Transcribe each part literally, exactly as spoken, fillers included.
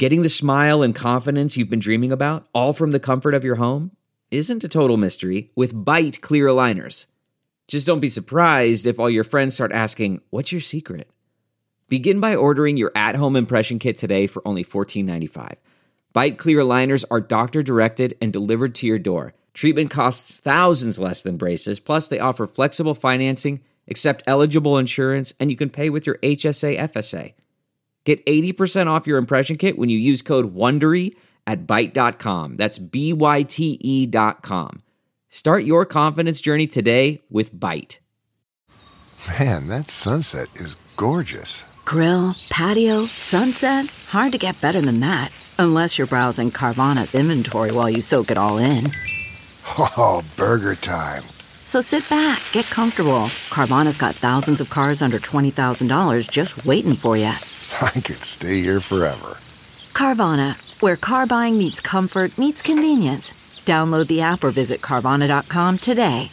Getting the smile and confidence you've been dreaming about, all from the comfort of your home, isn't a total mystery with Byte clear aligners. Just don't be surprised if all your friends start asking, "What's your secret?" Begin by ordering your at-home impression kit today for only fourteen ninety-five. Byte clear aligners are doctor-directed and delivered to your door. Treatment costs thousands less than braces, plus they offer flexible financing, accept eligible insurance, and you can pay with your H S A F S A. Get eighty percent off your impression kit when you use code WONDERY at byte dot com. That's B Y T E dot com. Start your confidence journey today with Byte. Man, that sunset is gorgeous. Grill, patio, sunset. Hard to get better than that. Unless you're browsing Carvana's inventory while you soak it all in. Oh, burger time. So sit back, get comfortable. Carvana's got thousands of cars under twenty thousand dollars just waiting for you. I could stay here forever. Carvana, where car buying meets comfort, meets convenience. Download the app or visit Carvana dot com today.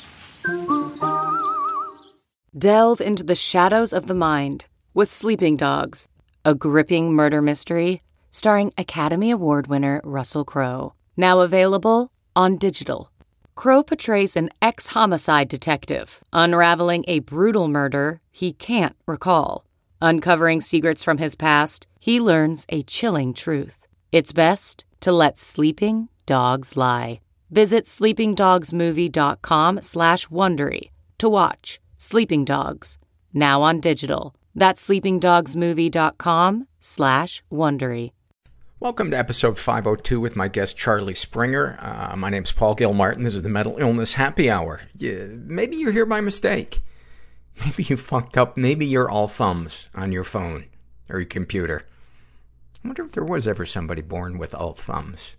Delve into the shadows of the mind with Sleeping Dogs, a gripping murder mystery starring Academy Award winner Russell Crowe. Now available on digital. Crowe portrays an ex-homicide detective unraveling a brutal murder he can't recall. Uncovering secrets from his past, he learns a chilling truth. It's best to let sleeping dogs lie. Visit sleepingdogsmovie.com slash Wondery to watch Sleeping Dogs, now on digital. That's sleepingdogsmovie.com slash Wondery. Welcome to episode five oh two with my guest Charlie Springer. Uh, my name's Paul Gilmartin. This is the Mental Illness Happy Hour. Yeah, maybe you're here by mistake. Maybe you fucked up. Maybe you're all thumbs on your phone or your computer. I wonder if there was ever somebody born with all thumbs.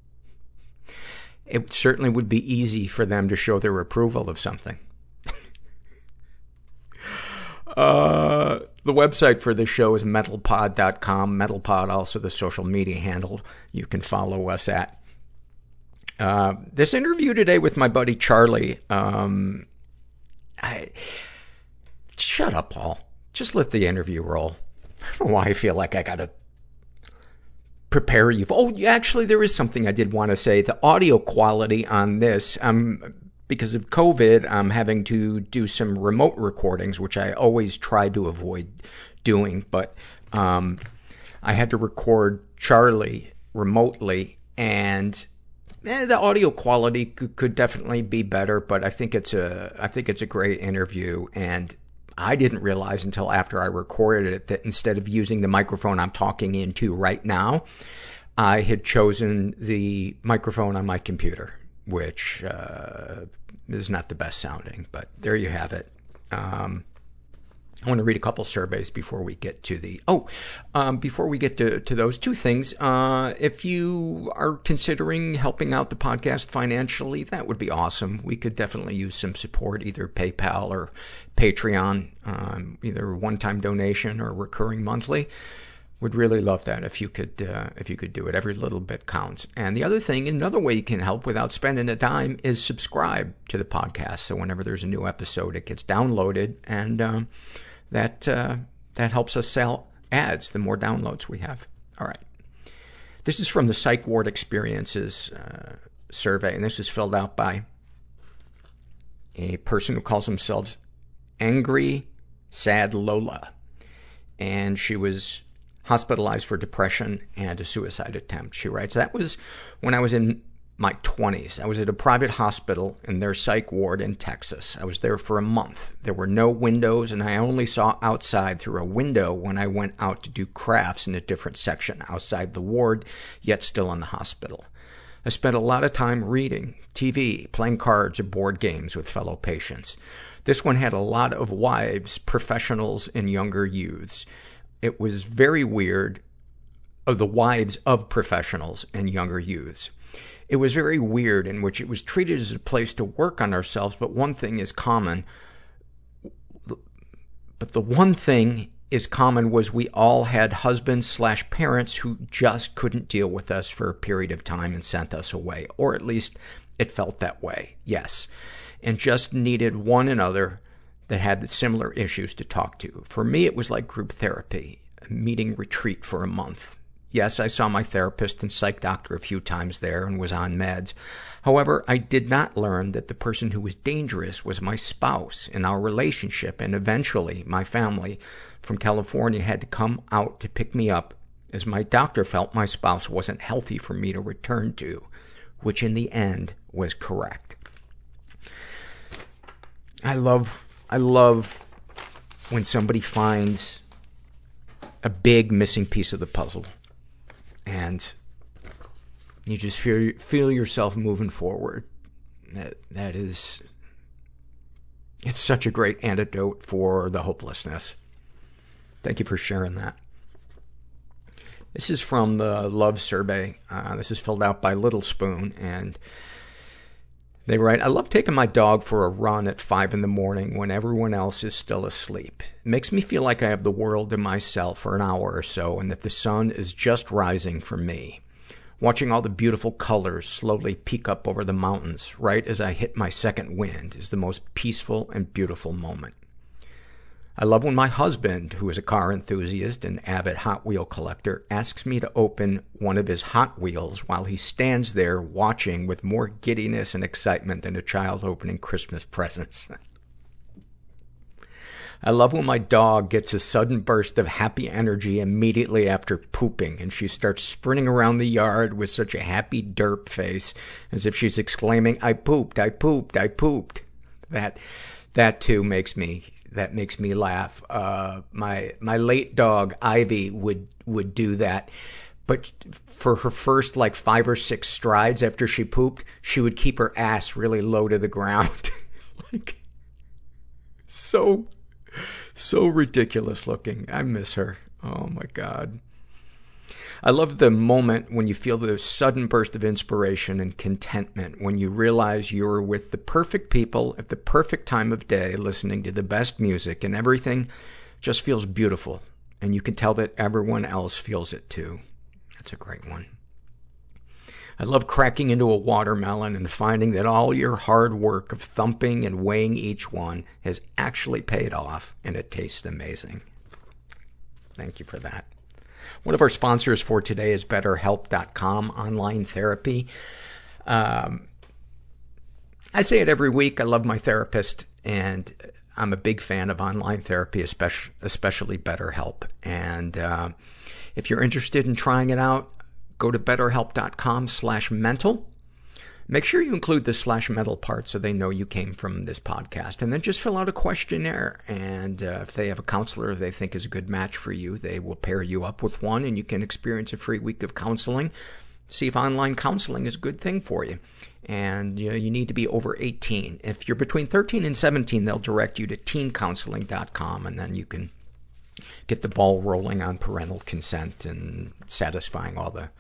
It certainly would be easy for them to show their approval of something. uh, the website for this show is mental pod dot com. MentalPod, also the social media handle you can follow us at. Uh, this interview today with my buddy Charlie, um, I... Shut up, Paul. Just let the interview roll. I don't know why I feel like I gotta prepare you. Oh, actually, there is something I did want to say. The audio quality on this, um, because of COVID, I'm having to do some remote recordings, which I always try to avoid doing. But um, I had to record Charlie remotely, and eh, the audio quality could, could definitely be better. But I think it's a, I think it's a great interview, and I didn't realize until after I recorded it that instead of using the microphone I'm talking into right now, I had chosen the microphone on my computer, which uh, is not the best sounding, but there you have it. Um, I want to read a couple surveys before we get to the, oh, um, before we get to, to those two things. Uh, if you are considering helping out the podcast financially, that would be awesome. We could definitely use some support, either PayPal or Patreon, um, either one-time donation or recurring monthly. Would really love that if you could, uh, if you could do it. Every little bit counts. And the other thing, another way you can help without spending a dime is subscribe to the podcast. So whenever there's a new episode, it gets downloaded, and, um, that, uh, that helps us sell ads the more downloads we have. All right. This is from the Psych Ward Experiences, uh, survey, and this is filled out by a person who calls themselves Angry Sad Lola. And she was hospitalized for depression and a suicide attempt. She writes, that was when I was in my twenties. I was at a private hospital in their psych ward in Texas. I was there for a month. There were no windows, and I only saw outside through a window when I went out to do crafts in a different section outside the ward, yet still in the hospital. I spent a lot of time reading, T V, playing cards or board games with fellow patients. This one had a lot of wives, professionals, and younger youths. It was very weird, of the wives of professionals and younger youths. It was very weird, in which it was treated as a place to work on ourselves, but one thing is common. But the one thing is common was we all had husbands slash parents who just couldn't deal with us for a period of time and sent us away. Or at least it felt that way, yes. And just needed one another that had similar issues to talk to. For me, it was like group therapy, a meeting retreat for a month. Yes, I saw my therapist and psych doctor a few times there and was on meds. However, I did not learn that the person who was dangerous was my spouse in our relationship, and eventually my family from California had to come out to pick me up, as my doctor felt my spouse wasn't healthy for me to return to, which in the end was correct. I love, I love when somebody finds a big missing piece of the puzzle and you just feel, feel yourself moving forward. That, that is, it's such a great antidote for the hopelessness. Thank you for sharing that. This is from the Love Survey. Uh, this is filled out by Little Spoon, and they write, I love taking my dog for a run at five in the morning when everyone else is still asleep. It makes me feel like I have the world to myself for an hour or so, and that the sun is just rising for me. Watching all the beautiful colors slowly peek up over the mountains right as I hit my second wind is the most peaceful and beautiful moment. I love when my husband, who is a car enthusiast and avid Hot Wheel collector, asks me to open one of his Hot Wheels while he stands there watching with more giddiness and excitement than a child opening Christmas presents. I love when my dog gets a sudden burst of happy energy immediately after pooping, and she starts sprinting around the yard with such a happy derp face, as if she's exclaiming, I pooped, I pooped, I pooped. That, that too makes me... That makes me laugh. Uh, my, my late dog, Ivy, would, would do that. But for her first, like, five or six strides after she pooped, she would keep her ass really low to the ground. Like, so, so ridiculous looking. I miss her. Oh my God. I love the moment when you feel the sudden burst of inspiration and contentment when you realize you're with the perfect people at the perfect time of day, listening to the best music, and everything just feels beautiful. And you can tell that everyone else feels it too. That's a great one. I love cracking into a watermelon and finding that all your hard work of thumping and weighing each one has actually paid off, and it tastes amazing. Thank you for that. One of our sponsors for today is better help dot com, online therapy. Um, I say it every week. I love my therapist, and I'm a big fan of online therapy, especially, especially BetterHelp. And uh, if you're interested in trying it out, go to better help dot com slash mental. Make sure you include the slash mental part so they know you came from this podcast. And then just fill out a questionnaire. And uh, if they have a counselor they think is a good match for you, they will pair you up with one, and you can experience a free week of counseling. See if online counseling is a good thing for you. And you know, you need to be over eighteen. If you're between thirteen and seventeen, they'll direct you to teen counseling dot com, and then you can get the ball rolling on parental consent and satisfying all the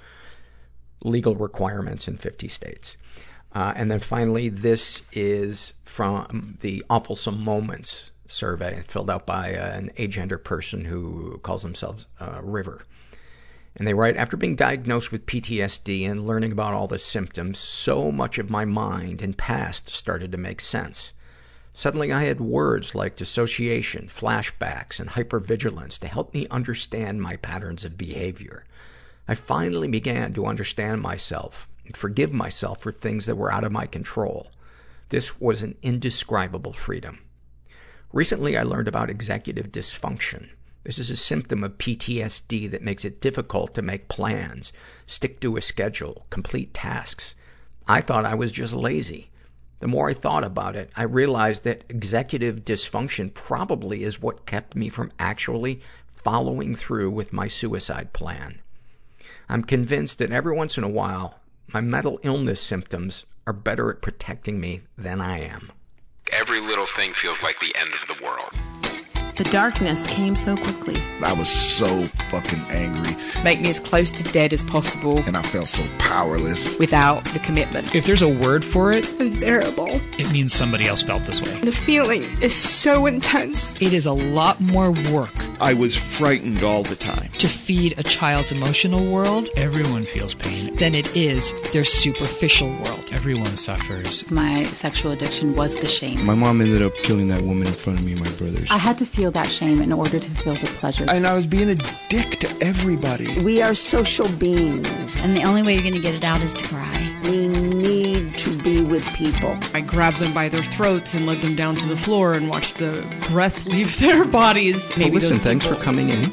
legal requirements in fifty states. Uh, and then finally, this is from the Awfulsome Moments survey, filled out by uh, an agender person who calls themselves uh, River. And they write, after being diagnosed with P T S D and learning about all the symptoms, so much of my mind and past started to make sense. Suddenly I had words like dissociation, flashbacks, and hypervigilance to help me understand my patterns of behavior. I finally began to understand myself and forgive myself for things that were out of my control. This was an indescribable freedom. Recently, I learned about executive dysfunction. This is a symptom of P T S D that makes it difficult to make plans, stick to a schedule, complete tasks. I thought I was just lazy. The more I thought about it, I realized that executive dysfunction probably is what kept me from actually following through with my suicide plan. I'm convinced that every once in a while, my mental illness symptoms are better at protecting me than I am. Every little thing feels like the end of the world. The darkness came so quickly. I was so fucking angry. Make me as close to dead as possible. And I felt so powerless. Without the commitment. If there's a word for it, unbearable. It means somebody else felt this way. The feeling is so intense. It is a lot more work. I was frightened all the time. To feed a child's emotional world, everyone feels pain, than it is their superficial world. Everyone suffers. My sexual addiction was the shame. My mom ended up killing that woman in front of me and my brothers. I had to feel feel that shame in order to feel the pleasure. And I was being a dick to everybody. We are social beings. And the only way you're going to get it out is to cry. We need to be with people. I grabbed them by their throats and led them down to the floor and watched the breath leave their bodies. Maybe well, listen, thanks for coming in.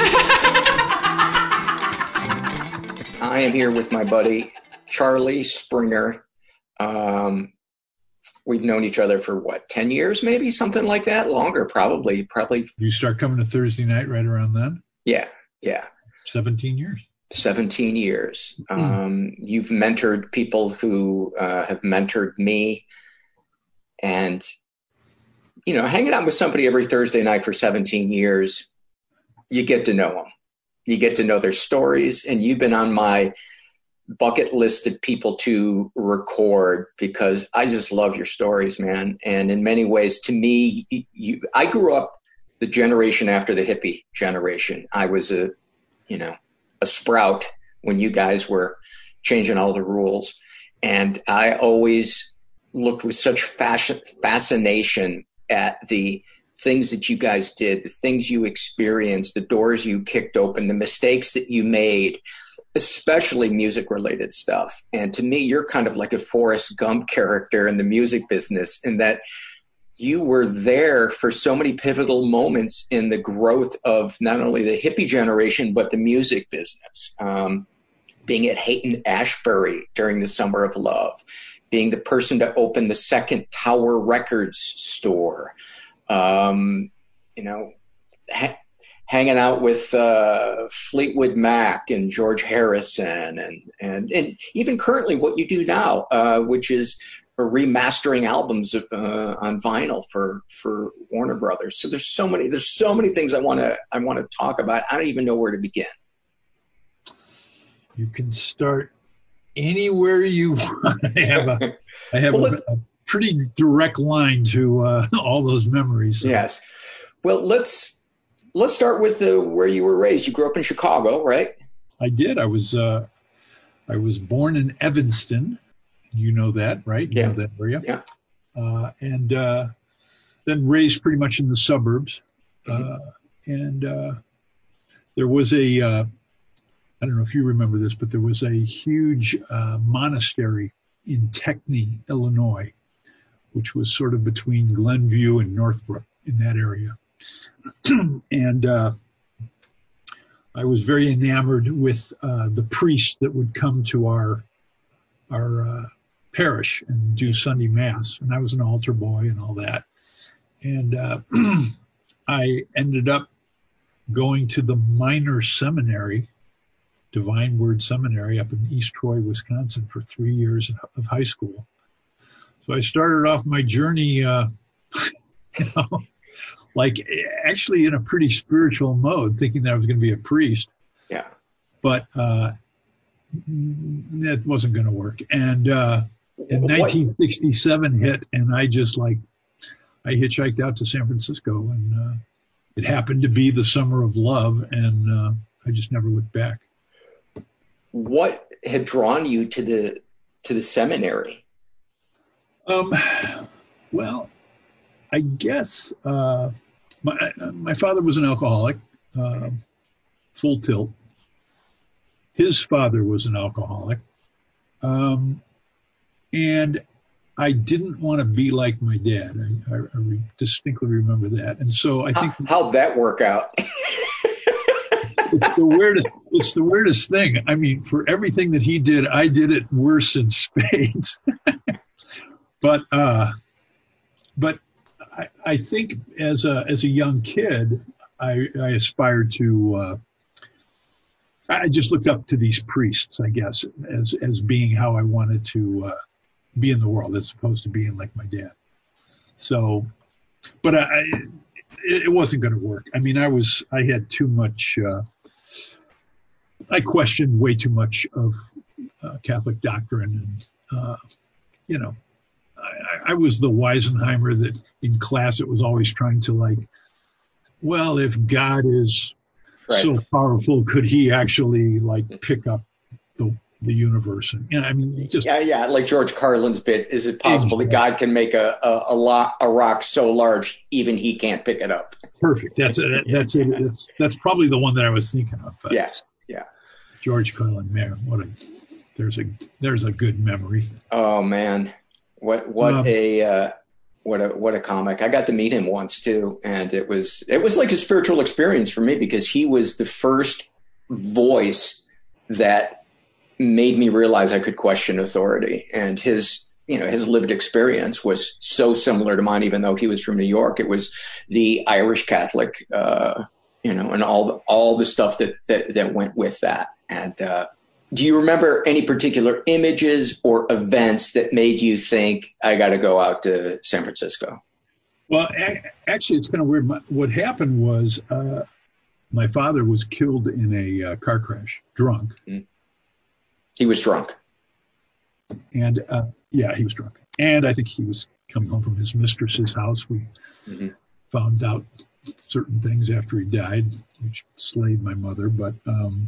I am here with my buddy, Charlie Springer. Um, we've known each other for, what, ten years maybe? Something like that? Longer, probably. Probably. You start coming to Thursday night right around then? Yeah, yeah. seventeen years. seventeen years. Mm. Um, you've mentored people who uh, have mentored me. And, you know, hanging out with somebody every Thursday night for seventeen years, you get to know them. You get to know their stories. And you've been on my bucket list of people to record because I just love your stories, man. And in many ways, to me, you, I grew up the generation after the hippie generation. I was a, you know, a sprout when you guys were changing all the rules. And I always looked with such fashion, fascination at the things that you guys did, the things you experienced, the doors you kicked open, the mistakes that you made, especially music related stuff. And to me, you're kind of like a Forrest Gump character in the music business in that you were there for so many pivotal moments in the growth of not only the hippie generation, but the music business. Um, being at Haight-Ashbury during the Summer of Love, being the person to open the second Tower Records store, um, you know, ha- hanging out with uh, Fleetwood Mac and George Harrison, and, and, and even currently what you do now, uh, which is remastering albums uh, on vinyl for, for Warner Brothers. So there's so many, there's so many things I want to, I want to talk about. I don't even know where to begin. You can start anywhere you want. I have a, I have well, a, a pretty direct line to uh, all those memories. So. Yes. Well, let's, let's start with the, where you were raised. You grew up in Chicago, right? I did. I was, uh, I was born in Evanston. You know that, right? You yeah. know that area. Yeah. Uh, and uh, then raised pretty much in the suburbs. Mm-hmm. Uh, and uh, there was a, uh, I don't know if you remember this, but there was a huge uh, monastery in Techney, Illinois, which was sort of between Glenview and Northbrook in that area. and uh, I was very enamored with uh, the priest that would come to our our uh, parish and do Sunday Mass. And I was an altar boy and all that. And uh, I ended up going to the minor seminary, Divine Word Seminary, up in East Troy, Wisconsin, for three years of high school. So I started off my journey, uh, you know, like actually in a pretty spiritual mode, thinking that I was going to be a priest. Yeah. But uh, that wasn't going to work. And uh, in what? nineteen sixty-seven hit, and I just like, I hitchhiked out to San Francisco, and uh, it happened to be the Summer of Love, and uh, I just never looked back. What had drawn you to the to the seminary? Um, well, I guess uh, my my father was an alcoholic, uh, full tilt. His father was an alcoholic, um, and I didn't want to be like my dad. I, I, I re- distinctly remember that, and so I think How, how'd that work out? It's the weirdest. It's the weirdest thing. I mean, for everything that he did, I did it worse in spades. but, uh, but I, I think as a as a young kid, I, I aspired to. Uh, I just looked up to these priests, I guess, as as being how I wanted to uh, be in the world, as opposed to being like my dad. So, but I, it, it wasn't going to work. I mean, I was I had too much. Uh, I questioned way too much of uh, Catholic doctrine, and uh, you know, I, I was the Weisenheimer that in class it was always trying to like, well, if God is right. so powerful, could he actually like pick up the the universe. And, you know, I mean, just yeah, yeah, like George Carlin's bit. Is it possible exactly. that God can make a a, a, lot, a rock so large even he can't pick it up? Perfect. That's it. That's it. That's that's probably the one that I was thinking of. But yeah, yeah. George Carlin, man, what a there's a there's a good memory. Oh man, what what um, a uh, what a what a comic! I got to meet him once too, and it was it was like a spiritual experience for me because he was the first voice that made me realize I could question authority, and his you know his lived experience was so similar to mine. Even though he was from New York, it was the Irish Catholic, uh, you know, and all the, all the stuff that that, that went with that. And uh, do you remember any particular images or events that made you think I got to go out to San Francisco? Well, a- actually, it's kind of weird. My, what happened was uh, my father was killed in a uh, car crash, drunk. Mm. He was drunk. And uh, yeah, he was drunk. And I think he was coming home from his mistress's house. We mm-hmm. found out certain things after he died, which slayed my mother. But um,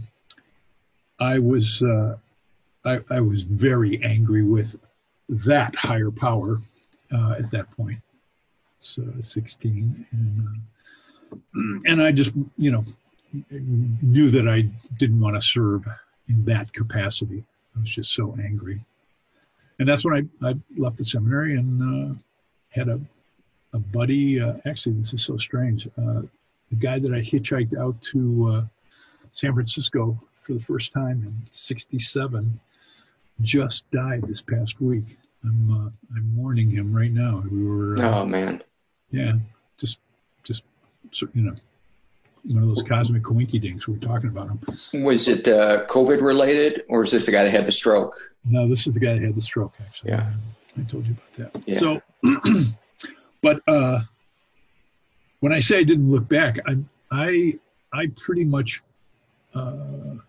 I was uh, I, I was very angry with that higher power uh, at that point. So sixteen, and uh, and I just you know knew that I didn't want to serve in that capacity. I was just so angry. And that's when I, I left the seminary and uh, had a a buddy. Uh, actually, this is so strange. Uh, the guy that I hitchhiked out to uh, San Francisco for the first time in sixty-seven just died this past week. I'm uh, I'm mourning him right now. We were. Uh, oh man. Yeah, just just you know, one of those cosmic coinkydinks. We were talking about him. Was it uh, COVID related, or is this the guy that had the stroke? No, this is the guy that had the stroke. Actually, yeah, I told you about that. Yeah. So, but uh, when I say I didn't look back, I I I pretty much, uh,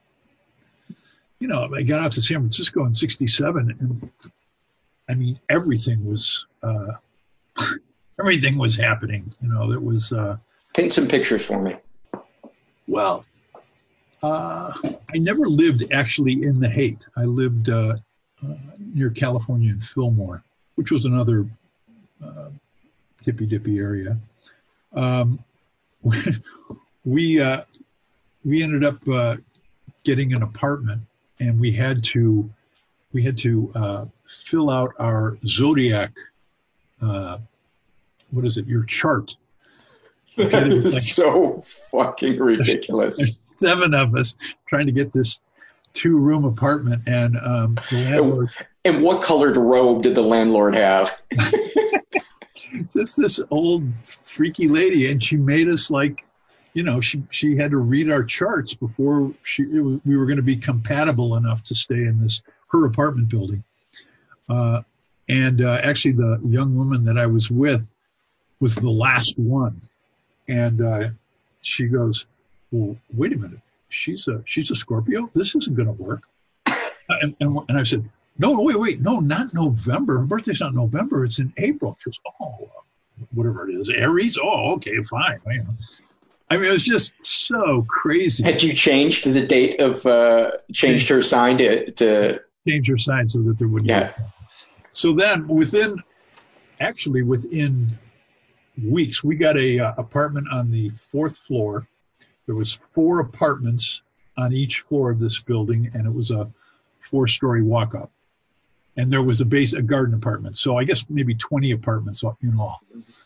you know, I got out to San Francisco in sixty-seven, and I mean everything was uh, everything was happening. You know, there was. Uh, Paint some pictures for me. Well, uh, I never lived actually in the Haight. I lived uh, uh, near California in Fillmore, which was another uh, hippy-dippy area. Um, we uh, we ended up uh, getting an apartment, and we had to we had to uh, fill out our zodiac. Uh, what is it? Your chart. That is like, so fucking ridiculous. Seven of us trying to get this two-room apartment, and um, the landlord. And what colored robe did the landlord have? Just this old freaky lady, and she made us like, you know, she she had to read our charts before she it was, we were going to be compatible enough to stay in this her apartment building. Uh, and uh, actually, the young woman that I was with was the last one. And uh, she goes, well, wait a minute. She's a she's a Scorpio. This isn't going to work. and, and and I said, no, wait, wait, no, not November. Her birthday's not November. It's in April. She goes, oh, whatever it is, Aries. Oh, okay, fine. You know. I mean, it was just so crazy. Had you changed the date of uh, changed her sign to to change her sign so that there wouldn't? Yeah. Be. So then, within actually within. weeks, we got a uh, apartment on the fourth floor. There was four apartments on each floor of this building, and it was a four-story walk-up. And there was a base, a garden apartment. So I guess maybe twenty apartments in all.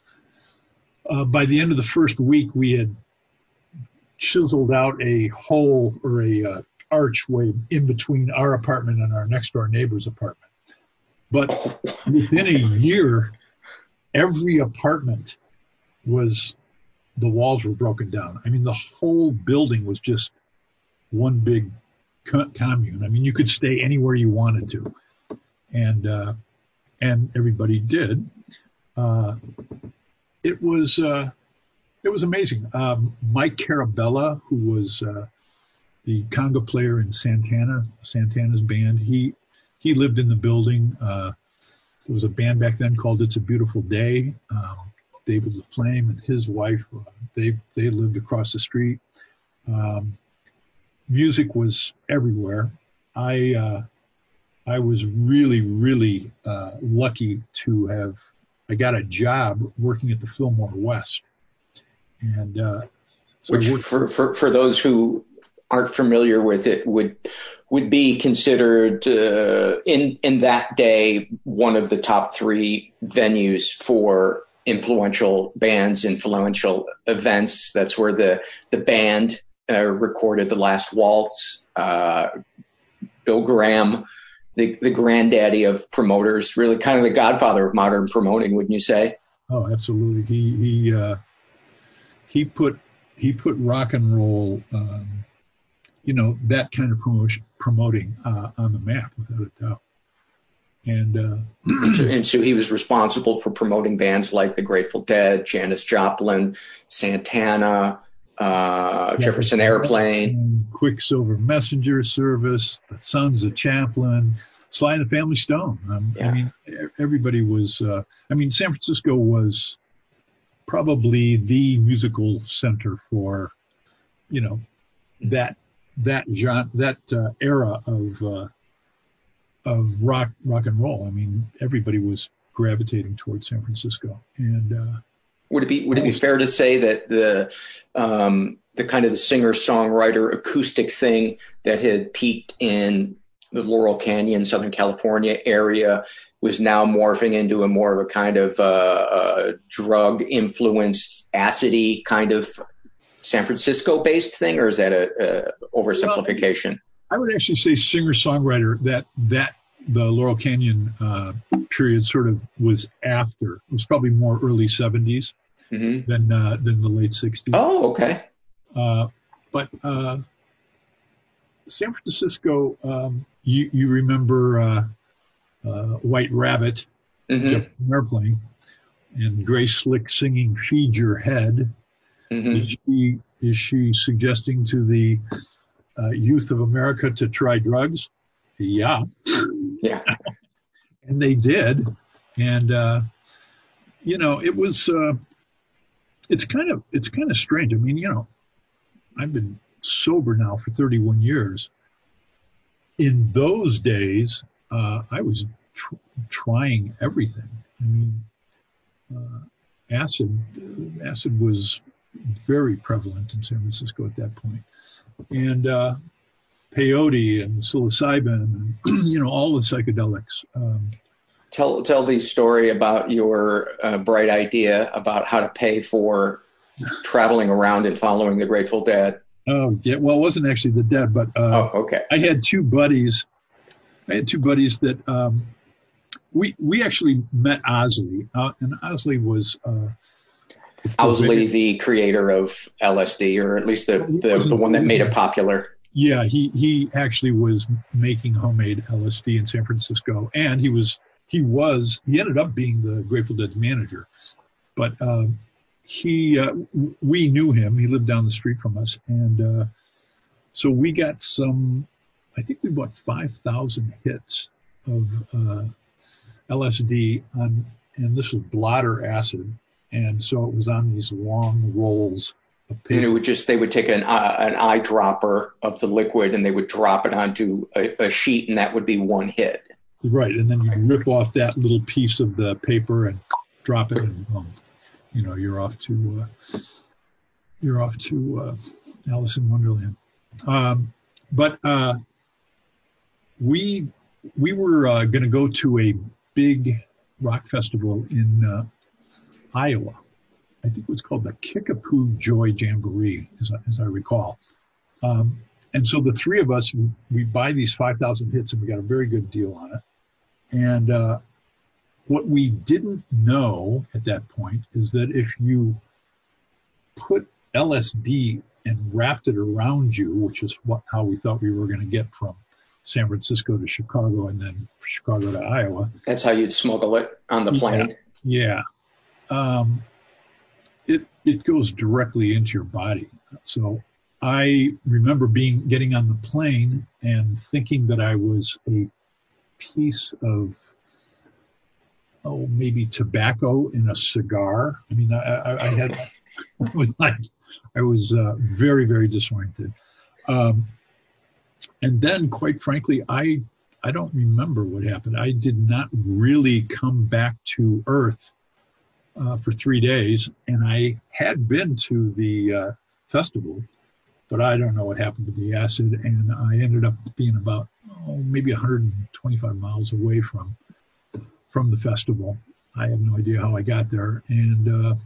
Uh, by the end of the first week, we had chiseled out a hole or a uh, archway in between our apartment and our next-door neighbor's apartment. But within a year, every apartment was, the walls were broken down. I mean, the whole building was just one big co- commune. I mean, you could stay anywhere you wanted to. And uh, and everybody did. Uh, it was uh, it was amazing. Um, Mike Carabella, who was uh, the conga player in Santana, Santana's band, he he lived in the building. Uh, there was a band back then called It's a Beautiful Day. Um, David LaFlame and his wife, uh, they they lived across the street. Um, music was everywhere. I uh, I was really, really uh, lucky to have, I got a job working at the Fillmore West. And uh, so Which, for, for, for those who aren't familiar with it, would would be considered uh, in in that day one of the top three venues for influential bands, influential events. That's where the the band uh, recorded The Last Waltz. Uh, Bill Graham, the the granddaddy of promoters, really kind of the godfather of modern promoting, wouldn't you say? Oh, absolutely. He he uh, he put he put rock and roll. Um, you know, that kind of promotion, promoting uh, on the map, without a doubt. And, uh, so, and so he was responsible for promoting bands like the Grateful Dead, Janis Joplin, Santana, uh, Jefferson Airplane, Quicksilver Messenger Service, the Sons of Chaplin, Sly and the Family Stone. Um, yeah. I mean, everybody was, uh, I mean, San Francisco was probably the musical center for, you know, that that genre, that uh, era of uh, of rock rock and roll. I mean, everybody was gravitating towards San Francisco. And uh, would it be would it be fair to say that the um, the kind of the singer songwriter acoustic thing that had peaked in the Laurel Canyon, Southern California area was now morphing into a more of a kind of uh, uh, drug influenced, acidy kind of San Francisco based thing, or is that a, a oversimplification? Well, I would actually say singer songwriter that that the Laurel Canyon uh, period sort of was after. It was probably more early seventies mm-hmm. than uh, than the late sixties. Oh, okay. Uh, but uh, San Francisco, um, you you remember uh, uh, White Rabbit, mm-hmm. Jefferson Airplane, and Grace Slick singing "Feed Your Head." Mm-hmm. Is she is she suggesting to the uh, youth of America to try drugs? Yeah, yeah, and they did, and uh, you know it was. Uh, it's kind of it's kind of strange. I mean, you know, I've been sober now for thirty-one years. In those days, uh, I was tr- trying everything. I mean, uh, acid acid was very prevalent in San Francisco at that point. And uh, peyote and psilocybin, and, you know, all the psychedelics. Um, tell tell the story about your uh, bright idea about how to pay for traveling around and following the Grateful Dead. Oh, yeah. Well, it wasn't actually the Dead, but uh, oh, okay. I had two buddies. I had two buddies that um, we we actually met Owsley, uh, and Owsley was. Uh, Owsley, the creator of L S D, or at least the, the, the one that made it popular. Yeah, he, he actually was making homemade L S D in San Francisco, and he was he was he ended up being the Grateful Dead's manager. But um, he uh, we knew him. He lived down the street from us, and uh, so we got some. I think we bought five thousand hits of uh, L S D on, and this was blotter acid. And so it was on these long rolls of paper. And it would just, they would take an, uh, an eyedropper of the liquid and they would drop it onto a, a sheet, and that would be one hit. Right. And then you rip off that little piece of the paper and drop it, and um, you know, you're off to, uh, you're off to uh, Alice in Wonderland. Um, but uh, we, we were uh, going to go to a big rock festival in uh, Iowa. I think it was called the Kickapoo Joy Jamboree, as I, as I recall. Um, and so the three of us, we, we buy these five thousand hits, and we got a very good deal on it. And uh, what we didn't know at that point is that if you put L S D and wrapped it around you, which is what how we thought we were going to get from San Francisco to Chicago and then Chicago to Iowa. That's how you'd smuggle it on the plane. Yeah. yeah. Um, it it goes directly into your body. So I remember being getting on the plane and thinking that I was a piece of oh maybe tobacco in a cigar. I mean, I, I, I had I was like I was uh, very very disoriented. Um, and then, quite frankly, I I don't remember what happened. I did not really come back to Earth uh, for three days, and I had been to the uh, festival, but I don't know what happened to the acid, and I ended up being about oh, maybe one hundred twenty-five miles away from from the festival. I have no idea how I got there, and uh,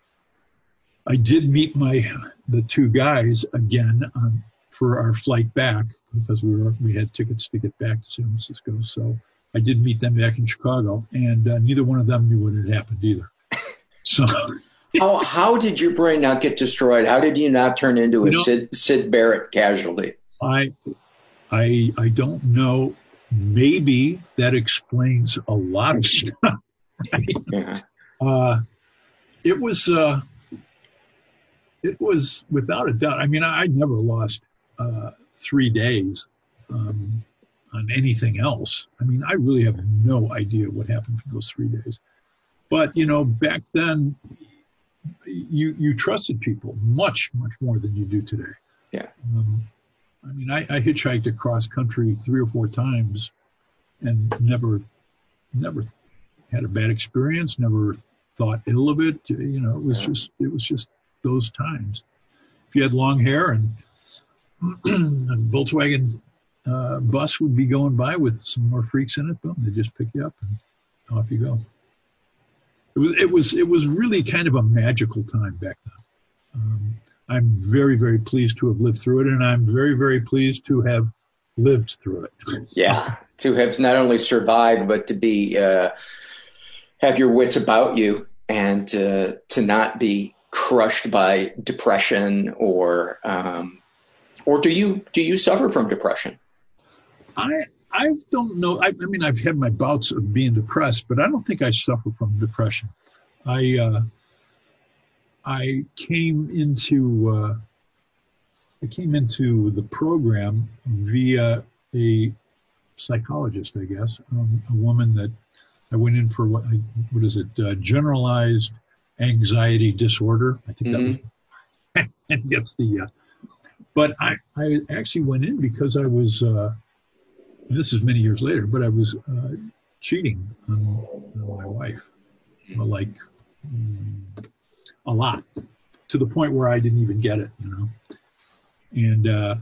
I did meet my the two guys again on, for our flight back because we were we had tickets to get back to San Francisco. So I did meet them back in Chicago, and uh, neither one of them knew what had happened either. So. How how did your brain not get destroyed? How did you not turn into a You know, Sid, Sid Barrett casualty? I, I, I don't know. Maybe that explains a lot of stuff. Yeah. Uh, it was, uh, it was without a doubt. I mean, I, I never lost uh, three days um, on anything else. I mean, I really have no idea what happened for those three days. But you know, back then, you you trusted people much much more than you do today. Yeah. Um, I mean, I, I hitchhiked across country three or four times, and never never had a bad experience. Never thought ill of it. You know, it was Yeah. just it was just those times. If you had long hair and a Volkswagen uh, bus would be going by with some more freaks in it, boom, they just pick you up and off you go. It was, it was it was really kind of a magical time back then. Um, I'm very, very pleased to have lived through it, and I'm very, very pleased to have lived through it. Yeah, to have not only survived, but to be uh, have your wits about you, and uh, to not be crushed by depression, or um, or do you do you suffer from depression? I I don't know. I, I mean, I've had my bouts of being depressed, but I don't think I suffer from depression. I uh, I came into uh, I came into the program via a psychologist, I guess, um, a woman that I went in for what what is it? Uh, generalized anxiety disorder. I think mm-hmm. that was, and gets the. Uh, but I I actually went in because I was. Uh, This is many years later, but I was uh, cheating on, on my wife, well, like mm, a lot, to the point where I didn't even get it, you know. And uh,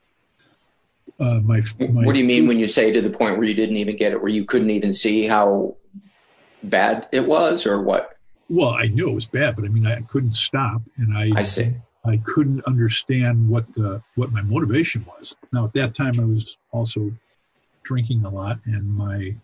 uh, my, my what do you mean when you say to the point where you didn't even get it, where you couldn't even see how bad it was, or what? Well, I knew it was bad, but I mean, I couldn't stop, and I I see. I couldn't understand what the what my motivation was. Now, at that time, I was also drinking a lot, and my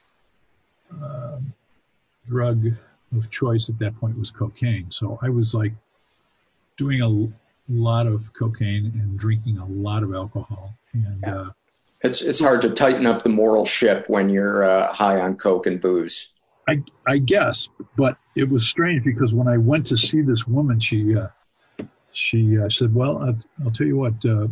uh, drug of choice at that point was cocaine. So I was like doing a lot of cocaine and drinking a lot of alcohol. And yeah. uh, it's it's hard to tighten up the moral ship when you're uh, high on coke and booze. I I guess, but it was strange because when I went to see this woman, she uh, she uh, said, "Well, I'll, I'll tell you what. Uh,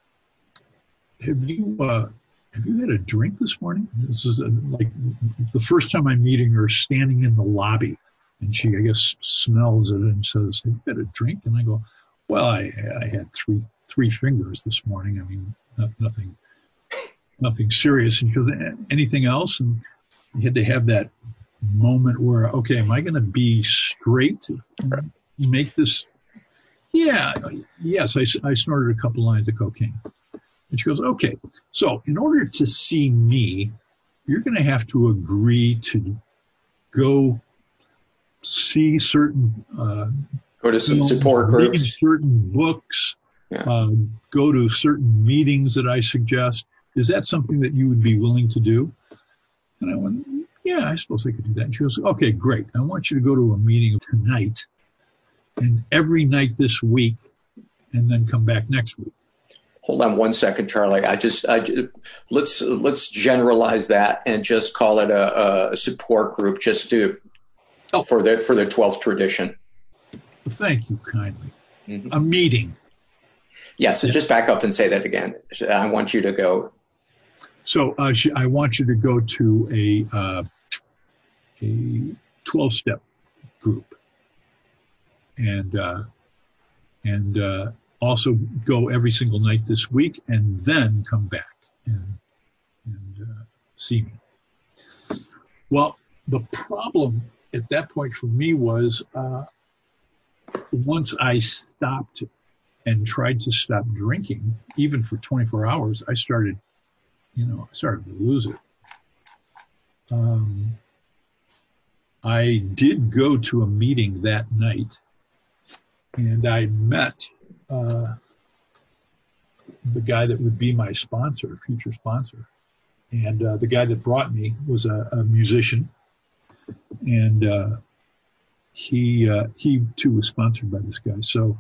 have you?" Uh, Have you had a drink this morning? This is a, like the first time I'm meeting her standing in the lobby, and she, I guess, smells it and says, "Have you had a drink?" And I go, "Well, I, I had three three fingers this morning. I mean, not, nothing nothing serious." And she goes, "Anything else?" And you had to have that moment where, okay, am I going to be straight and make this? Yeah, yes, I, I snorted a couple lines of cocaine. And she goes, okay, so in order to see me, you're going to have to agree to go see certain uh, go to some you know, support groups, certain books, yeah. uh, go to certain meetings that I suggest. Is that something that you would be willing to do? And I went, yeah, I suppose I could do that. And she goes, okay, great. I want you to go to a meeting tonight and every night this week, and then come back next week. Hold on one second, Charlie. I just, I just, let's let's generalize that and just call it a, a support group, just to oh. for the for the twelfth tradition. Thank you kindly. Mm-hmm. A meeting. Yeah. So yeah. Just back up and say that again. I want you to go. So uh, she, I want you to go to a uh, a twelve-step group, and uh, and. Uh, also go every single night this week and then come back and, and uh, see me. Well, the problem at that point for me was uh, once I stopped and tried to stop drinking, even for twenty-four hours, I started, you know, I started to lose it. Um, I did go to a meeting that night, and I met uh, the guy that would be my sponsor, future sponsor. And uh, the guy that brought me was a, a musician, and uh, he uh, he too was sponsored by this guy. So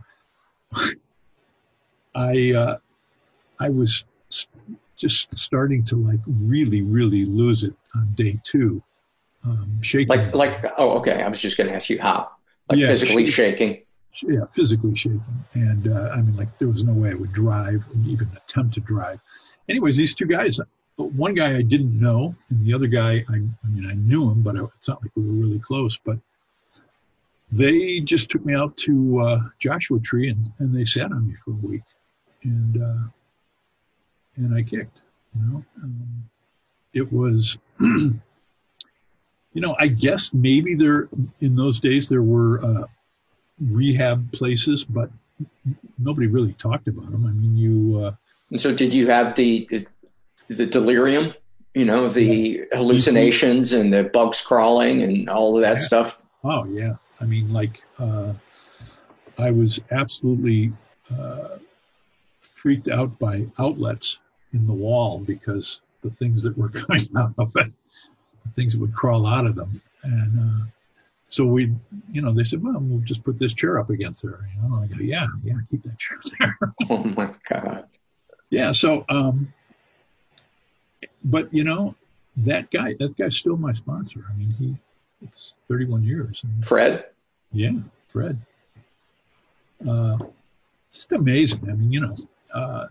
I uh, I was just starting to like really really lose it on day two, um, shaking. Like like oh okay, I was just going to ask you how, like yeah, physically sh- shaking. Yeah, physically shaking, and uh, I mean like there was no way I would drive, and even attempt to drive. Anyways, these two guys. One guy I didn't know, and the other guy, I, I mean, I knew him, but it's not like we were really close. But they just took me out to uh, Joshua Tree, and, and they sat on me for a week, and uh, and I kicked. You know, um, it was, you know, I guess maybe there in those days there were uh, rehab places, but nobody really talked about them. I mean, you. Uh, and so, did you have the? The delirium, you know, the hallucinations and the bugs crawling and all of that yeah. stuff. Oh, yeah. I mean, like, uh, I was absolutely uh, freaked out by outlets in the wall because the things that were coming out of it, the things that would crawl out of them. And uh, so we, you know, they said, well, we'll just put this chair up against there. You know, I go, yeah, yeah, keep that chair there. Oh, my God. Yeah, so... Um, But, you know, that guy, that guy's still my sponsor. I mean, he, it's thirty-one years. And, Fred? Yeah, Fred. Uh, just amazing. I mean, you know, uh,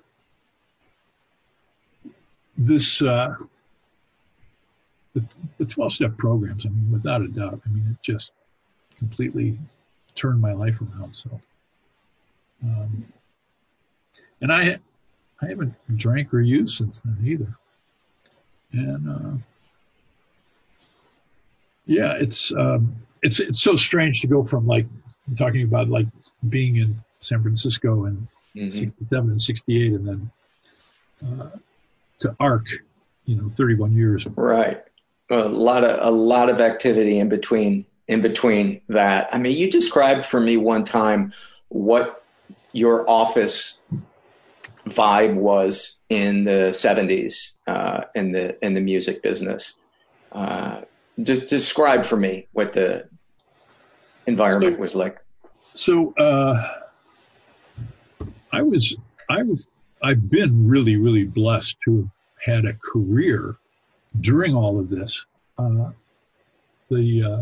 this, uh, the, the twelve-step programs, I mean, without a doubt, I mean, it just completely turned my life around. So, um, and I, I haven't drank or used since then either. And uh, yeah, it's um, it's it's so strange to go from like talking about like being in San Francisco in mm-hmm. sixty-seven and sixty-eight, and then uh, to ARC, you know, thirty-one years. Right, a lot of a lot of activity in between in between that. I mean, you described for me one time what your office vibe was in the seventies uh, in the in the music business. Uh, just describe for me what the environment so, was like. So uh, I was I was I've been really really blessed to have had a career during all of this. Uh, the uh,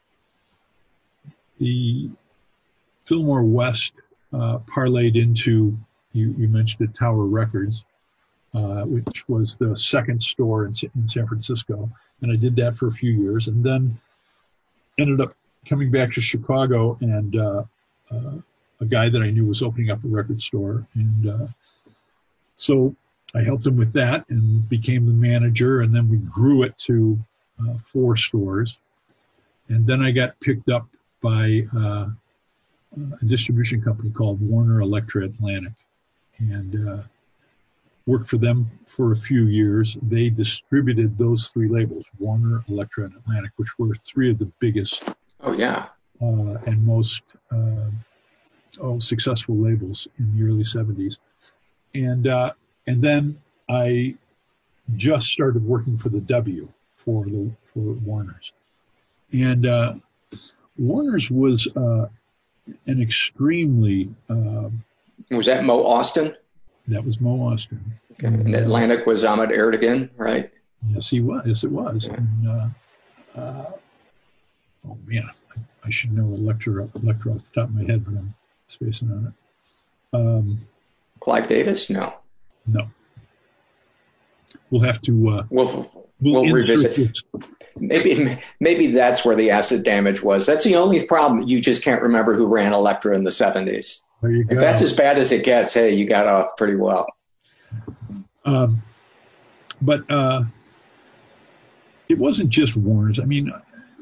the Fillmore West uh, parlayed into. You, you mentioned it, Tower Records, uh, which was the second store in, in San Francisco. And I did that for a few years and then ended up coming back to Chicago. And uh, uh, a guy that I knew was opening up a record store. And uh, so I helped him with that and became the manager. And then we grew it to uh, four stores. And then I got picked up by uh, a distribution company called Warner Elektra Atlantic. And uh, worked for them for a few years. They distributed those three labels, Warner, Elektra, and Atlantic, which were three of the biggest oh, yeah. uh, and most uh, oh, successful labels in the early seventies. And uh, and then I just started working for the W for the for Warner's. And uh, Warner's was uh, an extremely... Uh, was that Mo Austin? That was Mo Austin. Okay. And Atlantic was Ahmet Ertegun, right? Yes, he was. Yes, it was. Yeah. And, uh, uh, oh, man, I, I should know Elektra, Elektra off the top of my head, but I'm spacing on it. Um, Clive Davis? No. No. We'll have to... Uh, we'll we'll, we'll revisit. It. Maybe maybe that's where the acid damage was. That's the only problem. You just can't remember who ran Elektra in the seventies. There you go. If that's as bad as it gets, hey, you got off pretty well. Um, but uh, it wasn't just Warner's. I mean,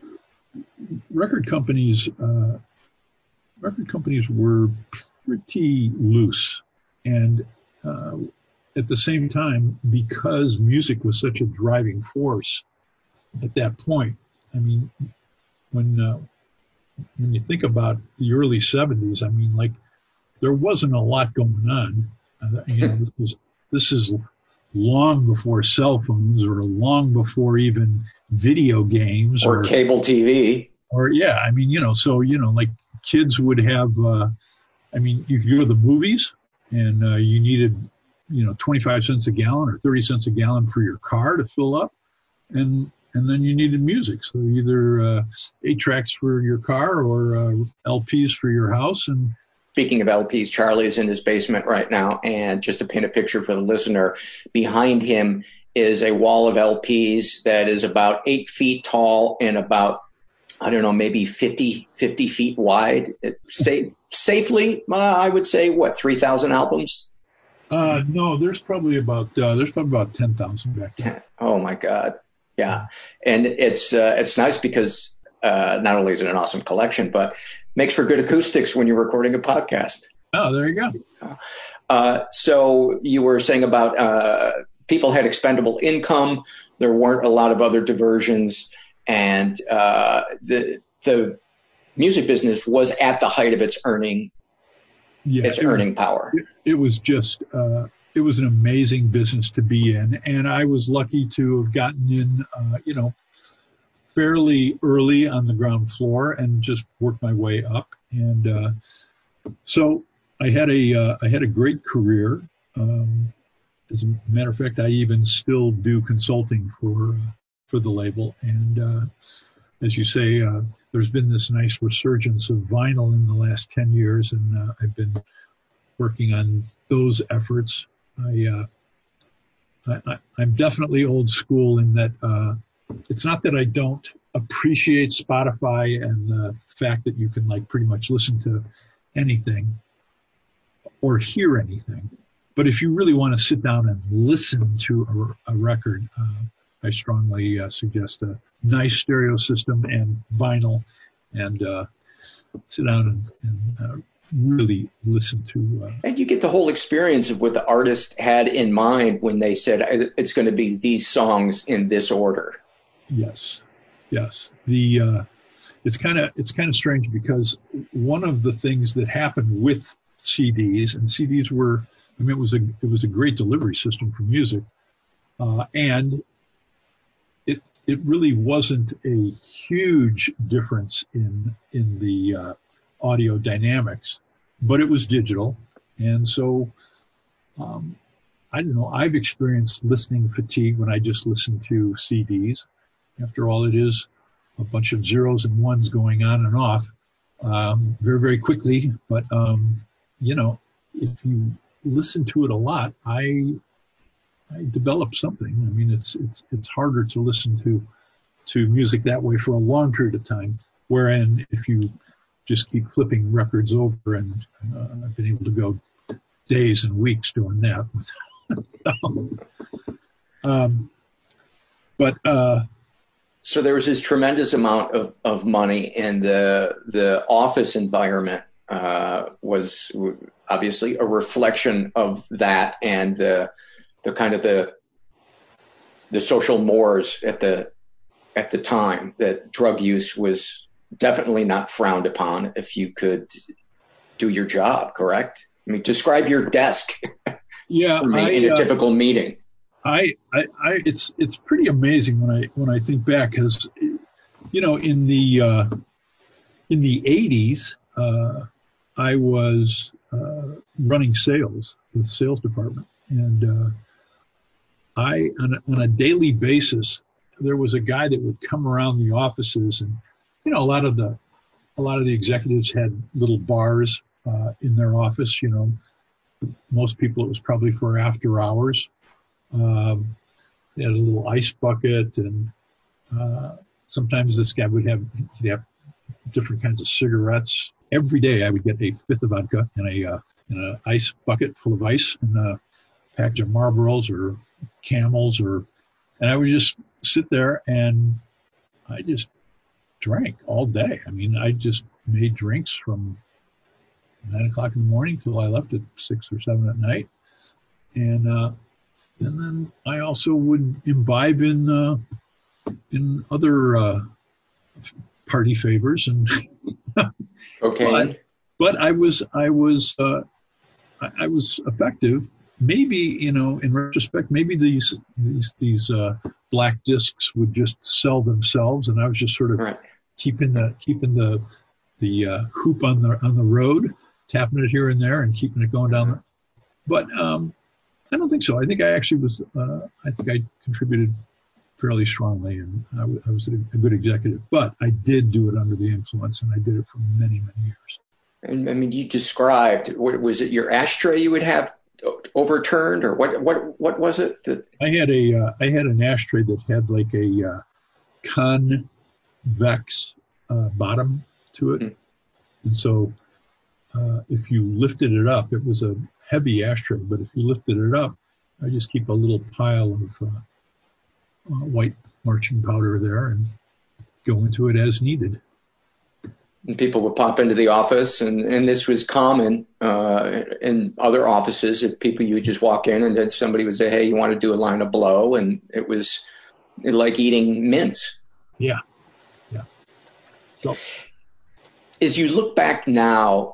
record companies, uh, record companies were pretty loose, and uh, at the same time, because music was such a driving force at that point. I mean, when uh, when you think about the early seventies, I mean, like there wasn't a lot going on. Uh, you know, this is this is long before cell phones, or long before even video games, or, or cable T V. Or yeah, I mean, you know, so you know, like kids would have. Uh, I mean, you could go to the movies, and uh, you needed, you know, twenty-five cents a gallon or thirty cents a gallon for your car to fill up, and and then you needed music. So either uh, eight tracks for your car or uh, L Ps for your house. And speaking of L Ps, Charlie is in his basement right now, and just to paint a picture for the listener, behind him is a wall of L Ps that is about eight feet tall and about, I don't know, maybe fifty, fifty feet wide. Safe, safely, uh, I would say, what, three thousand albums? Uh, no, there's probably about uh, there's probably about ten thousand back there. Oh my God, yeah, and it's uh, it's nice because uh, not only is it an awesome collection, but makes for good acoustics when you're recording a podcast. Oh, there you go. Uh, so you were saying about uh, people had expendable income. There weren't a lot of other diversions. And uh, the the music business was at the height of its earning, yeah, its it earning was, power. It, it was just uh, it was an amazing business to be in, and I was lucky to have gotten in, uh, you know, fairly early on the ground floor and just worked my way up. And uh, so I had a uh, I had a great career. Um, as a matter of fact, I even still do consulting for. Uh, for the label. And uh, as you say, uh, there's been this nice resurgence of vinyl in the last ten years, and uh, I've been working on those efforts. I, uh, I, I'm definitely old school in that uh, it's not that I don't appreciate Spotify and the fact that you can like pretty much listen to anything or hear anything. But if you really want to sit down and listen to a, a record, uh, I strongly uh, suggest a nice stereo system and vinyl, and uh, sit down and, and uh, really listen to. Uh, and you get the whole experience of what the artist had in mind when they said it's going to be these songs in this order. Yes, yes. The uh, it's kind of it's kind of strange because one of the things that happened with C Ds, and C Ds were, I mean, it was a it was a great delivery system for music, uh, and It it really wasn't a huge difference in in the uh, audio dynamics, but it was digital, and so um, I don't know. I've experienced listening fatigue when I just listen to C Ds. After all, it is a bunch of zeros and ones going on and off um, very very quickly. But um, you know, if you listen to it a lot, I. I developed something. I mean, it's it's it's harder to listen to to music that way for a long period of time. Wherein if you just keep flipping records over, and uh, I've been able to go days and weeks doing that. so, um, but uh, so there was this tremendous amount of, of money, and the the office environment uh, was obviously a reflection of that, and the the kind of the the social mores at the at the time, that drug use was definitely not frowned upon if you could do your job, correct? I mean, describe your desk yeah, for me I, in a uh, typical meeting. I, I, I, it's it's pretty amazing when I when I think back, because you know in the uh, in the eighties uh, I was uh, running sales, the sales department, and uh, I, on a, on a daily basis, there was a guy that would come around the offices, and you know, a lot of the, a lot of the executives had little bars uh, in their office. You know, most people it was probably for after hours. Um, they had a little ice bucket, and uh, sometimes this guy would have he'd have different kinds of cigarettes every day I would get a fifth of vodka in a uh, in an ice bucket full of ice and a package of Marlboros or Camels, or, and I would just sit there and I just drank all day. I mean, I just made drinks from nine o'clock in the morning till I left at six or seven at night. And, uh, and then I also would imbibe in, uh, in other, uh, party favors and, okay. But, but I was, I was, uh, I, I was effective. Maybe, you know, in retrospect, maybe these, these, these, uh, black discs would just sell themselves. And I was just sort of right. keeping the, keeping the, the, uh, hoop on the, on the road, tapping it here and there and keeping it going down there. But, um, I don't think so. I think I actually was, uh, I think I contributed fairly strongly, and I, w- I was a, a good executive, but I did do it under the influence, and I did it for many, many years. And I mean, you described, what was it, your ashtray you would have overturned, or what, what, what was it? That... I had a, uh, I had an ashtray that had like a uh, convex uh, bottom to it. Mm. And so uh, if you lifted it up, it was a heavy ashtray, but if you lifted it up, I just keep a little pile of uh, uh, white marching powder there and go into it as needed. And people would pop into the office, and, and this was common uh, in other offices. If people, you would just walk in and then somebody would say, hey, you want to do a line of blow? And it was like eating mints. Yeah. Yeah. So as you look back now,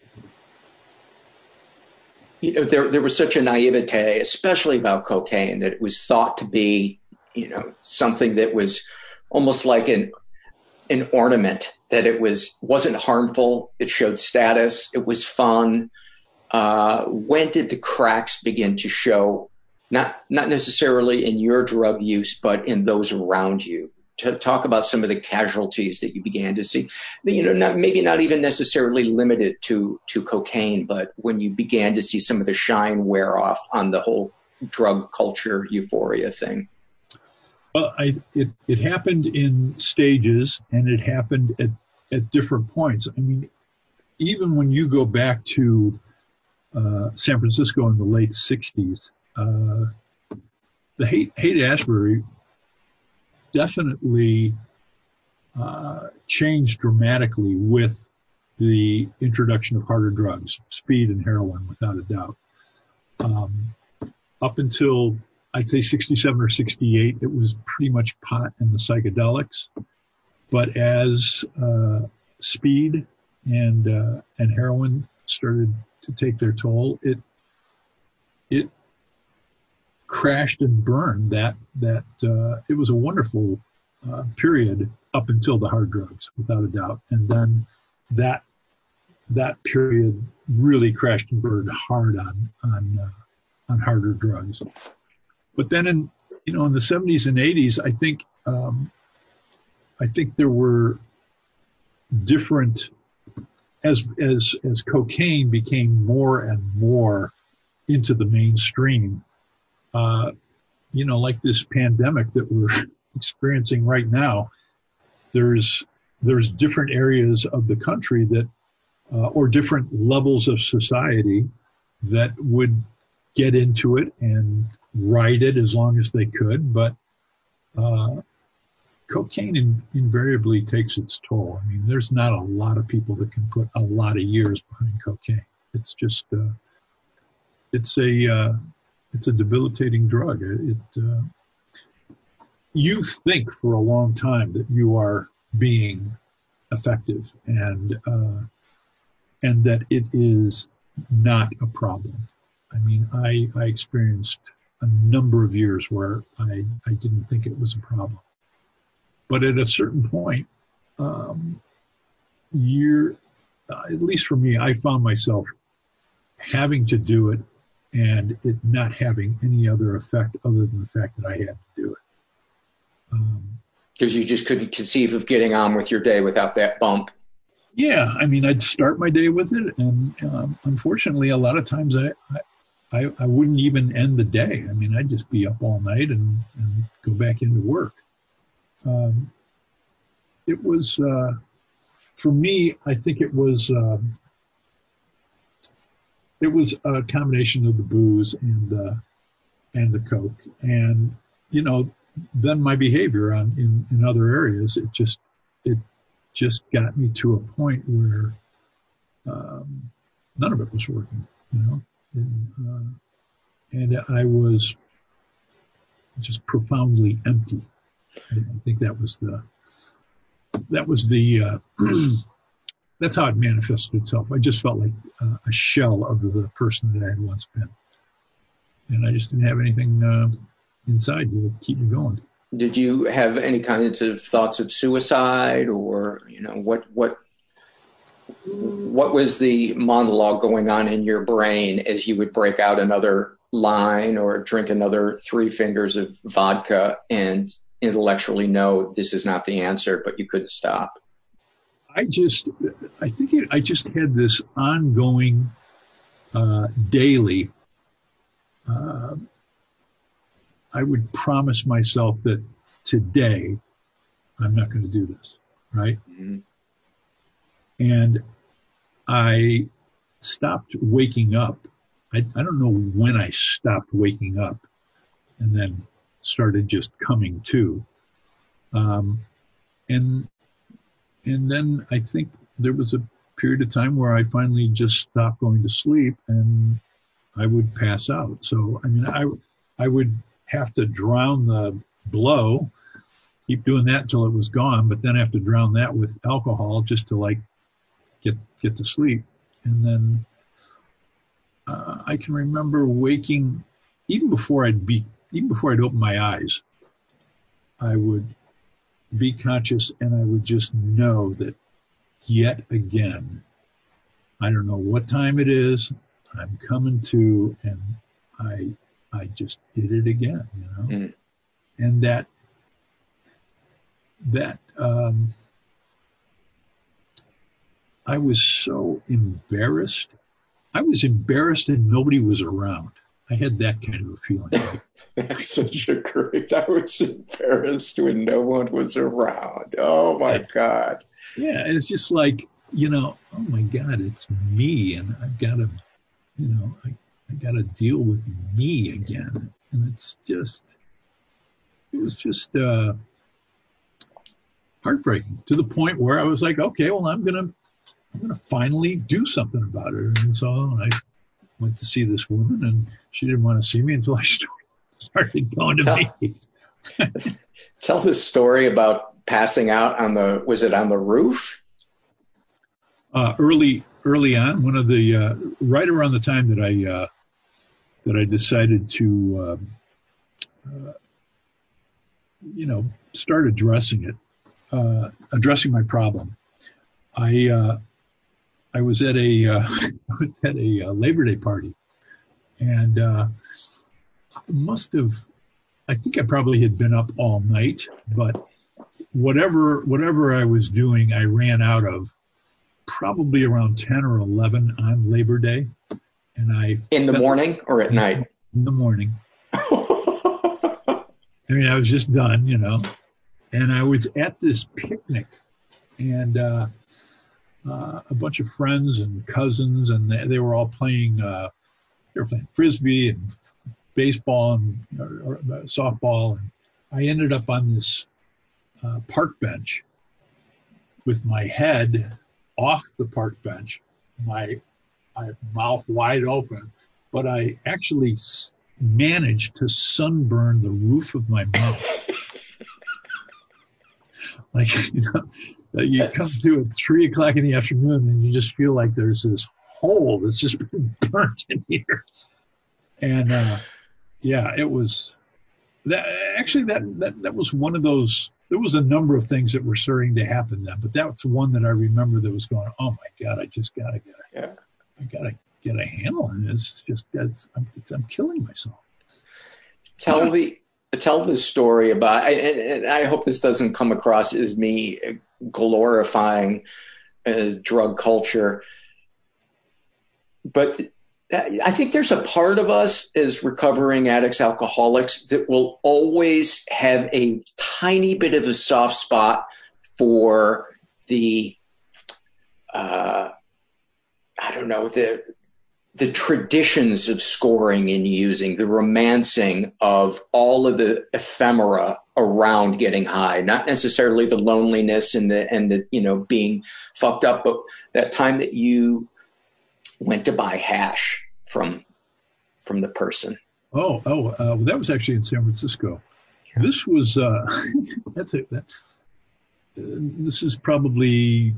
you know, there, there was such a naivete, especially about cocaine, that it was thought to be, you know, something that was almost like an, an ornament, that it was, wasn't harmful. It showed status. It was fun. Uh, when did the cracks begin to show? Not, not necessarily in your drug use, but in those around you. To talk about some of the casualties that you began to see, you know, not, maybe not even necessarily limited to, to cocaine, but when you began to see some of the shine wear off on the whole drug culture euphoria thing. Well, I, it, it happened in stages, and it happened at, at different points. I mean, even when you go back to uh, San Francisco in the late sixties, uh, the Haight, Haight-Ashbury definitely uh, changed dramatically with the introduction of harder drugs, speed and heroin, without a doubt. Um, up until, I'd say, sixty-seven or sixty-eight, it was pretty much pot and the psychedelics. But as uh, speed and uh, and heroin started to take their toll, it it crashed and burned. That that uh, it was a wonderful uh, period up until the hard drugs, without a doubt, and then that that period really crashed and burned hard on on uh, on harder drugs. But then in you know in the seventies and eighties, I think um, I think there were different as as as cocaine became more and more into the mainstream. Uh, you know, like this pandemic that we're experiencing right now, there's there's different areas of the country that, uh, or different levels of society that would get into it and ride it as long as they could. But uh, cocaine in, invariably takes its toll. I mean, there's not a lot of people that can put a lot of years behind cocaine. It's just, uh, it's a, uh, it's a debilitating drug. It, uh, you think for a long time that you are being effective and, uh, and that it is not a problem. I mean, I, I experienced a number of years where I, I didn't think it was a problem. But at a certain point, um, you're, uh, at least for me, I found myself having to do it and it not having any other effect other than the fact that I had to do it. Because um, you just couldn't conceive of getting on with your day without that bump. Yeah, I mean, I'd start my day with it, and um, unfortunately, a lot of times I, I, I wouldn't even end the day. I mean, I'd just be up all night and, and go back into work. Um, it was, uh, for me, I think it was um, it was a combination of the booze and the and the coke, and you know, then my behavior on in, in other areas, it just it just got me to a point where um, none of it was working, you know, and, uh, and I was just profoundly empty. I think that was the that was the uh, that's how it manifested itself. I just felt like uh, a shell of the person that I had once been, and I just didn't have anything uh, inside to keep me going. Did you have any kinds of thoughts of suicide, or you know what what what was the monologue going on in your brain as you would break out another line or drink another three fingers of vodka and intellectually know this is not the answer, but you couldn't stop? I just, I think it, I just had this ongoing, uh, daily, uh, I would promise myself that today I'm not going to do this, right? Mm-hmm. And I stopped waking up. I, I don't know when I stopped waking up and then started just coming to. Um, and and then I think there was a period of time where I finally just stopped going to sleep and I would pass out. So, I mean, I, I would have to drown the blow, keep doing that until it was gone, but then have to drown that with alcohol just to like get get to sleep. And then uh, I can remember waking, even before I'd be, even before I'd open my eyes, I would be conscious and I would just know that yet again, I don't know what time it is, I'm coming to, and I I just did it again, you know? Mm. And that, that, um, I was so embarrassed. I was embarrassed and nobody was around. I had that kind of a feeling. That's such a great, I was embarrassed when no one was around. Oh my God. Yeah. It's just like, you know, oh my God, it's me. And I've got to, you know, I, I got to deal with me again. And it's just, it was just uh, heartbreaking to the point where I was like, okay, well, I'm going to, I'm going to finally do something about it. And so I went to see this woman and she didn't want to see me until I started going to tell, meetings. Tell the story about passing out on the, was it on the roof? Uh, early, early on, one of the, uh, right around the time that I, uh, that I decided to, uh, uh, you know, start addressing it, uh, addressing my problem. I, uh, I was at a, uh, I was at a uh, Labor Day party, and uh, I must have, I think I probably had been up all night, but whatever whatever I was doing, I ran out of probably around ten or eleven on Labor Day, and I in the morning or at night? In the morning. I mean, I was just done, you know, and I was at this picnic, and. Uh, Uh, a bunch of friends and cousins, and they, they were all playing. Uh, they were playing frisbee and baseball and or, or, uh, softball. And I ended up on this uh, park bench with my head off the park bench, my, my mouth wide open. But I actually s- managed to sunburn the roof of my mouth. Like, you know. You That's... come to at three o'clock in the afternoon and you just feel like there's this hole that's just been burnt in here. And uh, yeah, it was that actually that, that, that was one of those, there was a number of things that were starting to happen then, but that's one that I remember that was going, oh my God, I just got to get a, yeah. I got to get a handle on this. Just, that's, I'm, it's, I'm killing myself. Tell yeah. the, tell the story about, and, and I hope this doesn't come across as me glorifying uh, drug culture, but I think there's a part of us as recovering addicts, alcoholics, that will always have a tiny bit of a soft spot for the uh, I don't know, the the traditions of scoring and using, the romancing of all of the ephemera around getting high, not necessarily the loneliness and the, and the, you know, being fucked up, but that time that you went to buy hash from, from the person. Oh, oh, uh, well, that was actually in San Francisco. Yeah. This was, uh, that's it. That, uh, this is probably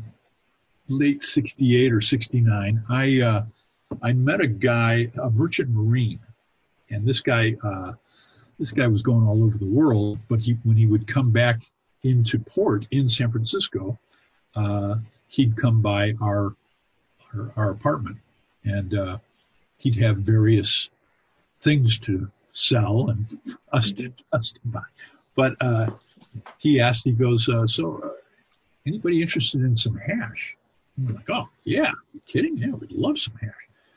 late sixty-eight or sixty-nine. I, uh, I met a guy, a merchant marine, and this guy, uh, this guy was going all over the world. But he, when he would come back into port in San Francisco, uh, he'd come by our our, our apartment, and uh, he'd have various things to sell and us to us to buy. But uh, he asked, he goes, uh, "So, uh, anybody interested in some hash?" And we're like, "Oh, yeah, are you kidding? Yeah, we'd love some hash."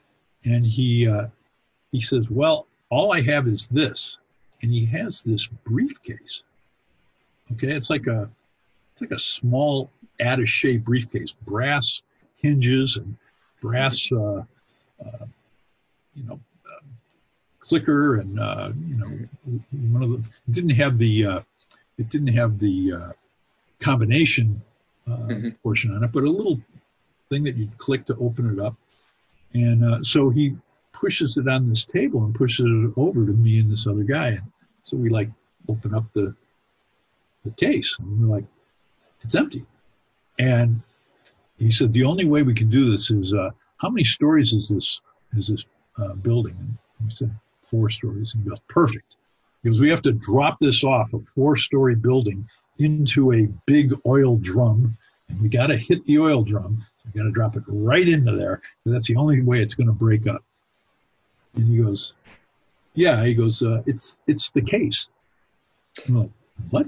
And he uh, he says, "Well, all I have is this," and he has this briefcase. Okay, it's like a it's like a small attaché briefcase, brass hinges and brass, uh, uh, you know, uh, clicker, and uh, you know, one of the it didn't have the uh, it didn't have the uh, combination uh, mm-hmm. portion on it, but a little thing that you'd click to open it up. And uh, so he pushes it on this table and pushes it over to me and this other guy. And so we like open up the the case, and we're like, it's empty. And he said, the only way we can do this is, uh, how many stories is this is this uh, building? And we said, four stories. And he goes, perfect. Because we have to drop this off a four-story building into a big oil drum, and we got to hit the oil drum. You got to drop it right into there. That's the only way it's going to break up. And he goes, yeah, he goes, uh, it's it's the case. I'm like, what?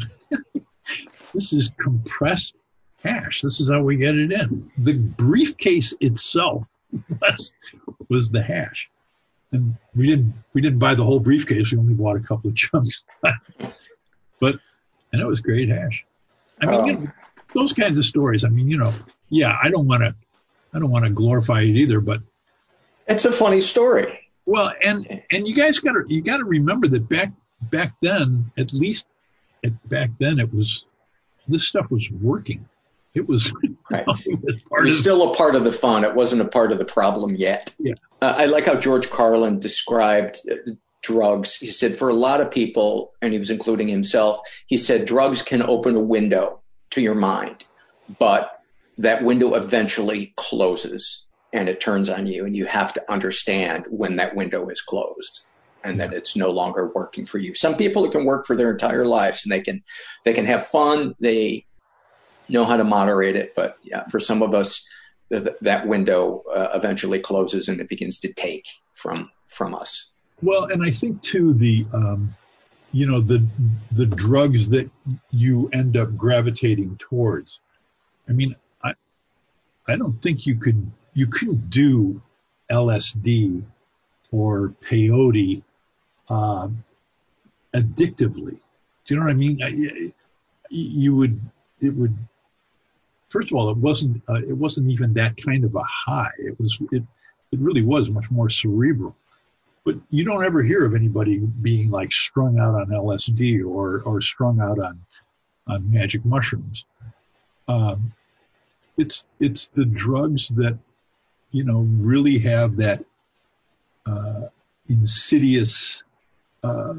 This is compressed hash. This is how we get it in. The briefcase itself was, was the hash. And we didn't we didn't buy the whole briefcase. We only bought a couple of chunks. But, and it was great hash. I mean, um, you know, those kinds of stories. I mean, you know, yeah, I don't want to, I don't want to glorify it either, but it's a funny story. Well, and and you guys got to you got to remember that back back then, at least at, back then, it was this stuff was working. It was, right. it was, it was still a part of the fun. It wasn't a part of the problem yet. Yeah, uh, I like how George Carlin described uh, drugs. He said for a lot of people, and he was including himself, he said drugs can open a window to your mind, but that window eventually closes and it turns on you, and you have to understand when that window is closed and that it's no longer working for you. Some people, it can work for their entire lives, and they can they can have fun. They know how to moderate it, but yeah, for some of us, th- that window uh, eventually closes and it begins to take from from us. Well, and I think too the um, you know the the drugs that you end up gravitating towards. I mean, I I don't think you could you couldn't do L S D or peyote uh, addictively. Do you know what I mean? I, you would it would. First of all, it wasn't uh, it wasn't even that kind of a high. It was it it really was much more cerebral. But you don't ever hear of anybody being like strung out on L S D or or strung out on on magic mushrooms. Um, it's it's the drugs that you know really have that uh, insidious uh,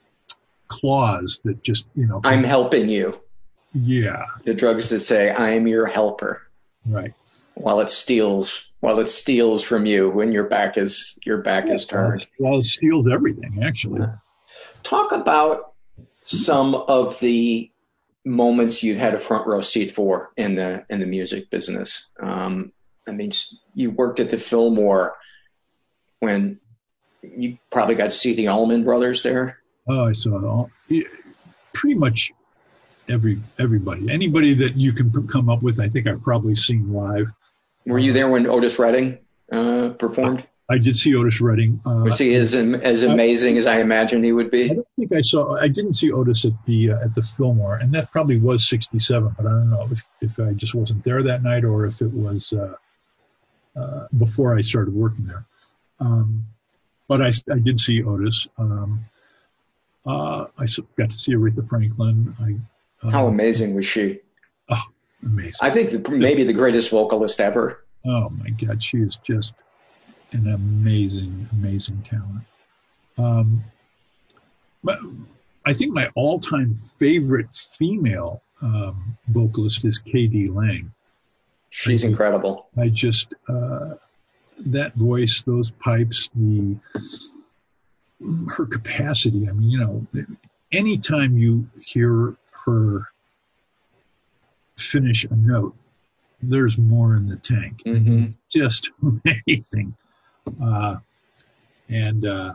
clause that just you know. I'm helping you. Yeah. The drugs that say, I am your helper. Right. While it steals, while it steals from you when your back is, your back yeah, is turned. Well, it steals everything, actually. Talk about some of the moments you've had a front row seat for in the, in the music business. Um, I mean, you worked at the Fillmore when you probably got to see the Allman Brothers there. Oh, I saw all, pretty much Every everybody, anybody that you can p- come up with, I think I've probably seen live. Were you there when Otis Redding uh, performed? I did see Otis Redding. Uh, Was he as as amazing I, as I imagined he would be? I don't think I saw. I didn't see Otis at the uh, at the Fillmore, and that probably was sixty-seven. But I don't know if, if I just wasn't there that night or if it was uh, uh, before I started working there. Um, but I, I did see Otis. Um, uh, I got to see Aretha Franklin. I, uh, How amazing was she? Oh, amazing! I think the, maybe the greatest vocalist ever. Oh my God, she is just an amazing, amazing talent. Um, but I think my all-time favorite female um, vocalist is K D Lang. She's I, incredible. I just uh, that voice, those pipes, the her capacity. I mean, you know, anytime you hear her finish a note, there's more in the tank. Mm-hmm. It's just amazing. Uh, and, uh,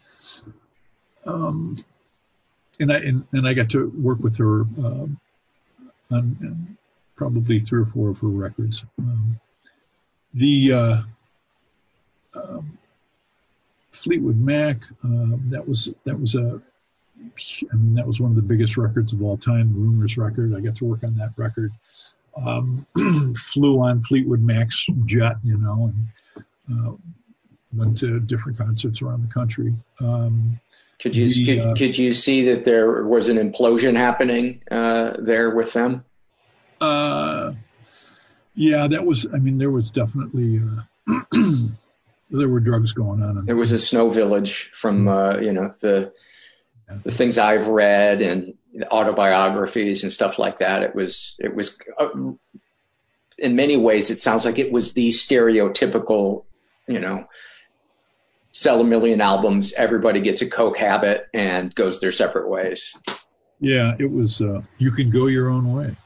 um, and I, and, and I got to work with her, um, on, on probably three or four of her records. Um, the, uh, um, Fleetwood Mac, uh, that was, that was a, I mean, that was one of the biggest records of all time, the Rumors record. I got to work on that record. Um, flew on Fleetwood Mac's jet, you know, and, uh, went to different concerts around the country. Um, could you the, could, uh, could you see that there was an implosion happening uh, there with them? Uh, yeah, that was. I mean, there was definitely uh, there were drugs going on. There was a Snow Village from uh, you know the the things I've read and autobiographies and stuff like that. It was it was uh, in many ways it sounds like it was the stereotypical, you know, sell a million albums, everybody gets a coke habit and goes their separate ways. Yeah, it was, uh, you can go your own way.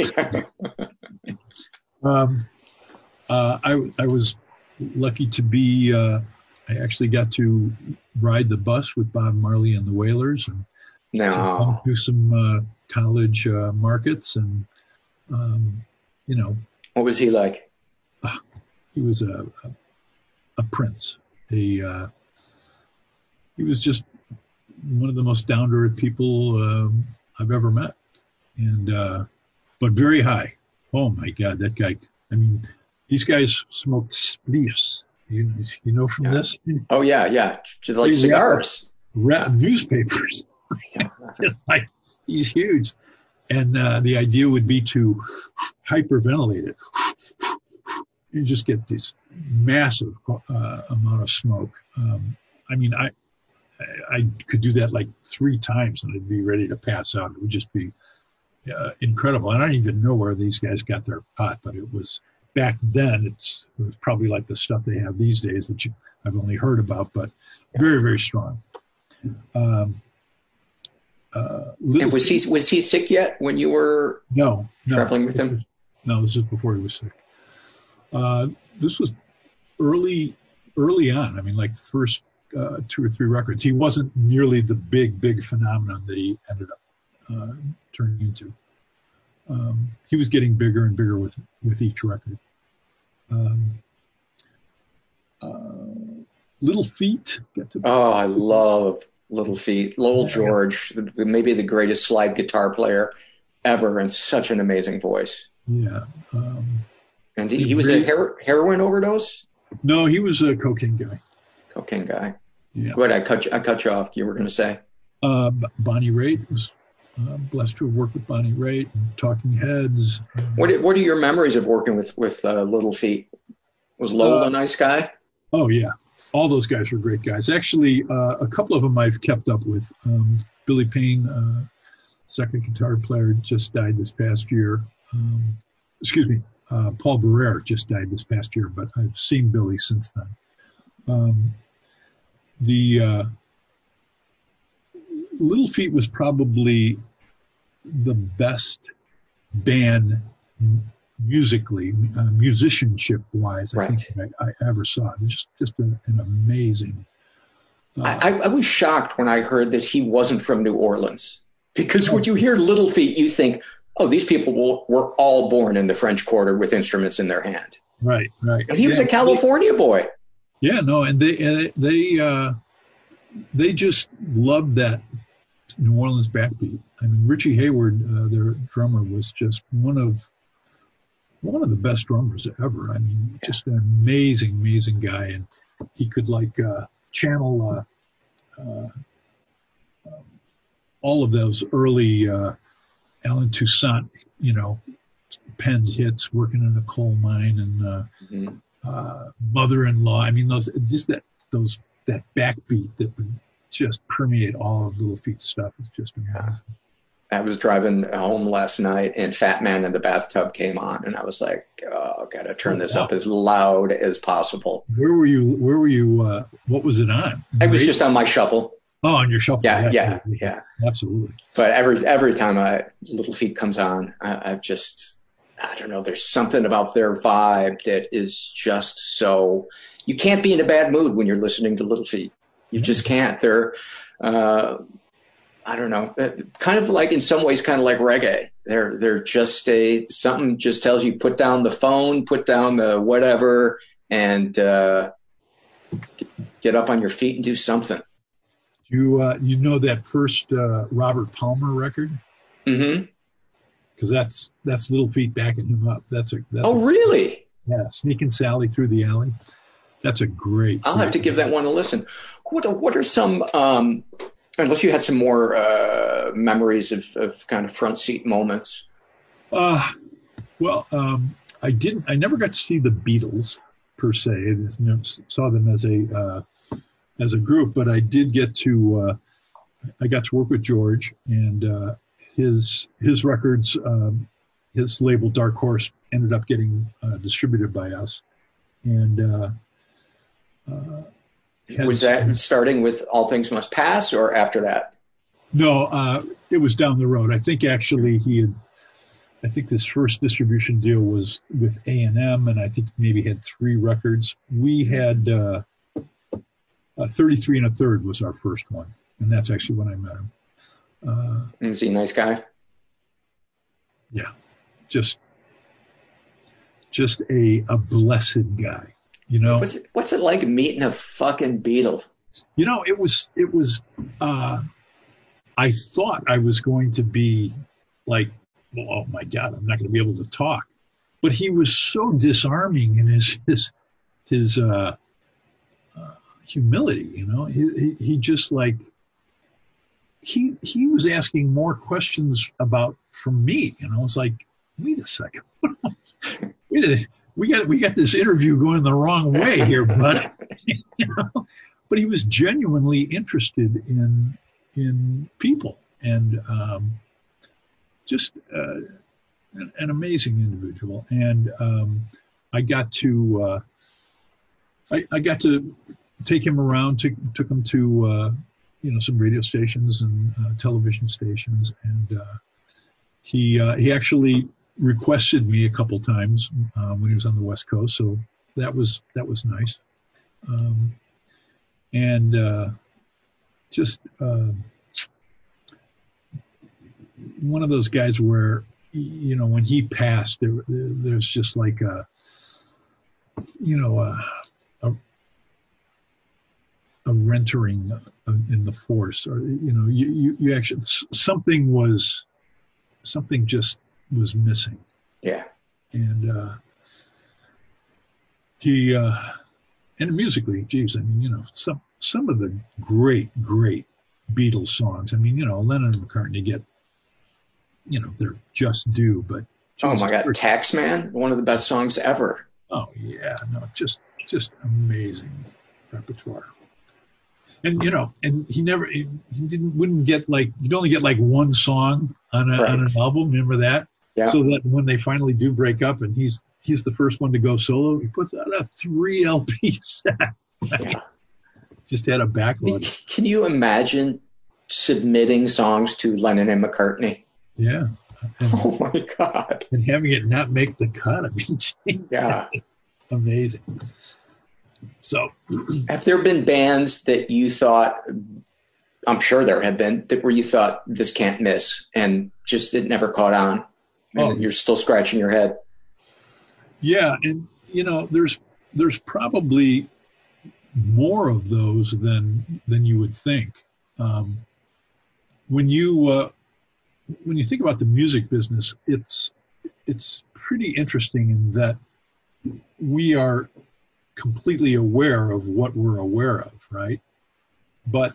um, uh, I, I was lucky to be, uh, I actually got to ride the bus with Bob Marley and the Wailers and no. do some uh, college uh, markets. And, um, you know. What was he like? Uh, he was a, a, a prince. A, uh, he was just one of the most down-to-earth people um, I've ever met, and uh, but very high. Oh my God, that guy! I mean, these guys smoked spliffs. You you know from yeah. this? Oh yeah, yeah, just like cigars, wrap, wrap newspapers. Just like he's huge, and uh, the idea would be to hyperventilate it. You just get this massive uh, amount of smoke. Um, I mean, I I could do that like three times and I'd be ready to pass out. It would just be uh, incredible. And I don't even know where these guys got their pot, but it was back then. It's it was probably like the stuff they have these days that you, I've only heard about, but very very strong. Um, uh, and was he was he sick yet when you were no, no traveling with him? Was, no, this is before he was sick. Uh, this was early, early on. I mean, like the first uh, two or three records. He wasn't nearly the big, big phenomenon that he ended up uh, turning into. Um, he was getting bigger and bigger with with each record. Um, uh, Little Feat. Get to oh, I love Little Feat. Lowell George, the, the, maybe the greatest slide guitar player ever, and such an amazing voice. Yeah. Um, And he, he was a her- heroin overdose? No, he was a cocaine guy. Cocaine guy. Yeah. What I cut you, I cut you off. You were going to say. Uh, Bonnie Raitt was uh, blessed to have worked with Bonnie Raitt and Talking Heads. Um, what are, What are your memories of working with with uh, Little Feat? Was Lowell uh, a nice guy? Oh yeah, all those guys were great guys. Actually, uh, a couple of them I've kept up with. Um, Billy Payne, uh, second guitar player, just died this past year. Um, excuse me. Uh, Paul Barrere just died this past year, but I've seen Billy since then. Um, the uh, Little Feat was probably the best band musically, uh, musicianship-wise, I right. think I, I ever saw. It was just, just an, an amazing. Uh, I, I was shocked when I heard that he wasn't from New Orleans, because when you hear Little Feat, you think, oh, these people will, were all born in the French Quarter with instruments in their hand. Right, right. And he was yeah, a California boy. Yeah, no, and they they uh, they just loved that New Orleans backbeat. I mean, Richie Hayward, uh, their drummer, was just one of one of the best drummers ever. I mean, just an amazing, amazing guy, and he could like uh, channel uh, uh, um, all of those early uh, Alan Toussaint, you know, penned hits, working in a coal mine, and uh, mm-hmm. uh, Mother-in-Law. I mean, those just that those that backbeat that would just permeate all of Little Feat's stuff is just amazing. I was driving home last night, and Fat Man in the Bathtub came on, and I was like, "Oh, I gotta turn this up as loud as possible." Where were you? Where were you? Uh, what was it on? It was just on my shuffle. Oh, on your shuffle. Yeah, yeah, yeah, yeah. Absolutely. But every every time I Little Feat comes on, I, I just I don't know. There's something about their vibe that is just so. You can't be in a bad mood when you're listening to Little Feat. You mm-hmm. just can't. They're. Uh, I don't know, kind of like in some ways, kind of like reggae. They're they're just a something just tells you put down the phone, put down the whatever, and uh, get up on your feet and do something. You uh, you know that first uh, Robert Palmer record? Mm-hmm. Because that's that's Little Feat backing him up. That's a that's oh a, really? Yeah, Sneaking Sally Through the Alley. That's a great. I'll great have to give that one a listen. What what are some? Um, Unless you had some more uh, memories of, of kind of front seat moments. Uh, well, um, I didn't. I never got to see the Beatles per se. I you know, saw them as a uh, as a group, but I did get to. Uh, I got to work with George, and uh, his his records, um, his label Dark Horse, ended up getting uh, distributed by us, and. Uh, uh, Has, was that starting with All Things Must Pass or after that? No, uh, it was down the road. I think actually he had, I think this first distribution deal was with A and M, and I think maybe had three records. We had uh, uh, thirty-three and a third was our first one, and that's actually when I met him. Uh, was he a nice guy? Yeah, just just a a blessed guy. You know, what's it, what's it like meeting a fucking Beatle? You know, it was, it was, uh, I thought I was going to be like, well, oh my God, I'm not going to be able to talk. But he was so disarming in his, his, his, uh, uh humility, you know, he, he, he just like, he, he was asking more questions about from me. And I was like, wait a second. wait a We got we got this interview going the wrong way here, bud. You know? But he was genuinely interested in in people, and um, just uh, an, an amazing individual. And um, I got to uh, I, I got to take him around. Took took him to uh, you know some radio stations and uh, television stations, and uh, he uh, he actually. requested me a couple times uh, when he was on the West Coast, so that was that was nice. Um, and uh, just uh, one of those guys where, you know, when he passed, there, there's just like a, you know, a, a, a rentering in the force, or you know, you, you you actually something was something just. was missing. Yeah. And uh, he, uh, and musically, geez, I mean, you know, some some of the great, great Beatles songs. I mean, you know, Lennon and McCartney get, you know, they're just due, but. Oh my God, Taxman, one of the best songs ever. Oh yeah, no, just just amazing repertoire. And you know, and he never, he didn't, wouldn't get like, you'd only get like one song on, a, right. on an album. Remember that? Yeah. So that when they finally do break up, and he's he's the first one to go solo, he puts out a three L P set. Yeah. Just had a backlog. Can you imagine submitting songs to Lennon and McCartnney? Yeah. And, oh my God! And having it not make the cut. I mean, yeah, amazing. So, have there been bands that you thought? I'm sure there have been that where you thought this can't miss, and just it never caught on. And oh. You're still scratching your head. Yeah, and you know, there's there's probably more of those than than you would think. Um, when you uh, when you think about the music business, it's it's pretty interesting in that we are completely aware of what we're aware of, right? But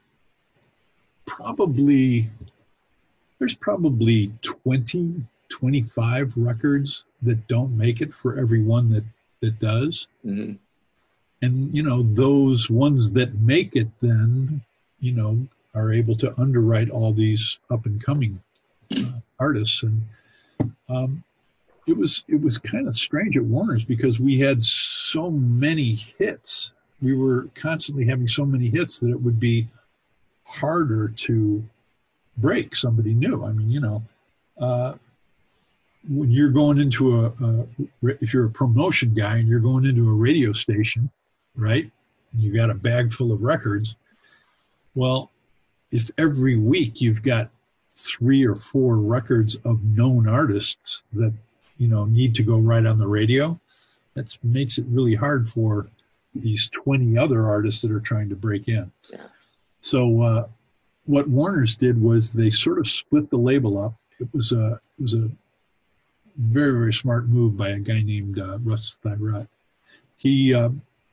probably there's probably twenty, twenty-five records that don't make it for every one that that does. Mm-hmm. And, you know, those ones that make it then, you know, are able to underwrite all these up and coming uh, artists. And um, it was, it was kind of strange at Warner's because we had so many hits. We were constantly having so many hits that it would be harder to break somebody new. I mean, you know, uh, when you're going into a, a, if you're a promotion guy and you're going into a radio station, right? And you got a bag full of records. Well, if every week you've got three or four records of known artists that, you know, need to go right on the radio, that makes it really hard for these twenty other artists that are trying to break in. Yeah. So uh, what Warner's did was they sort of split the label up. It was a, it was a very, very smart move by a guy named uh, Russ Thyrott. He, uh,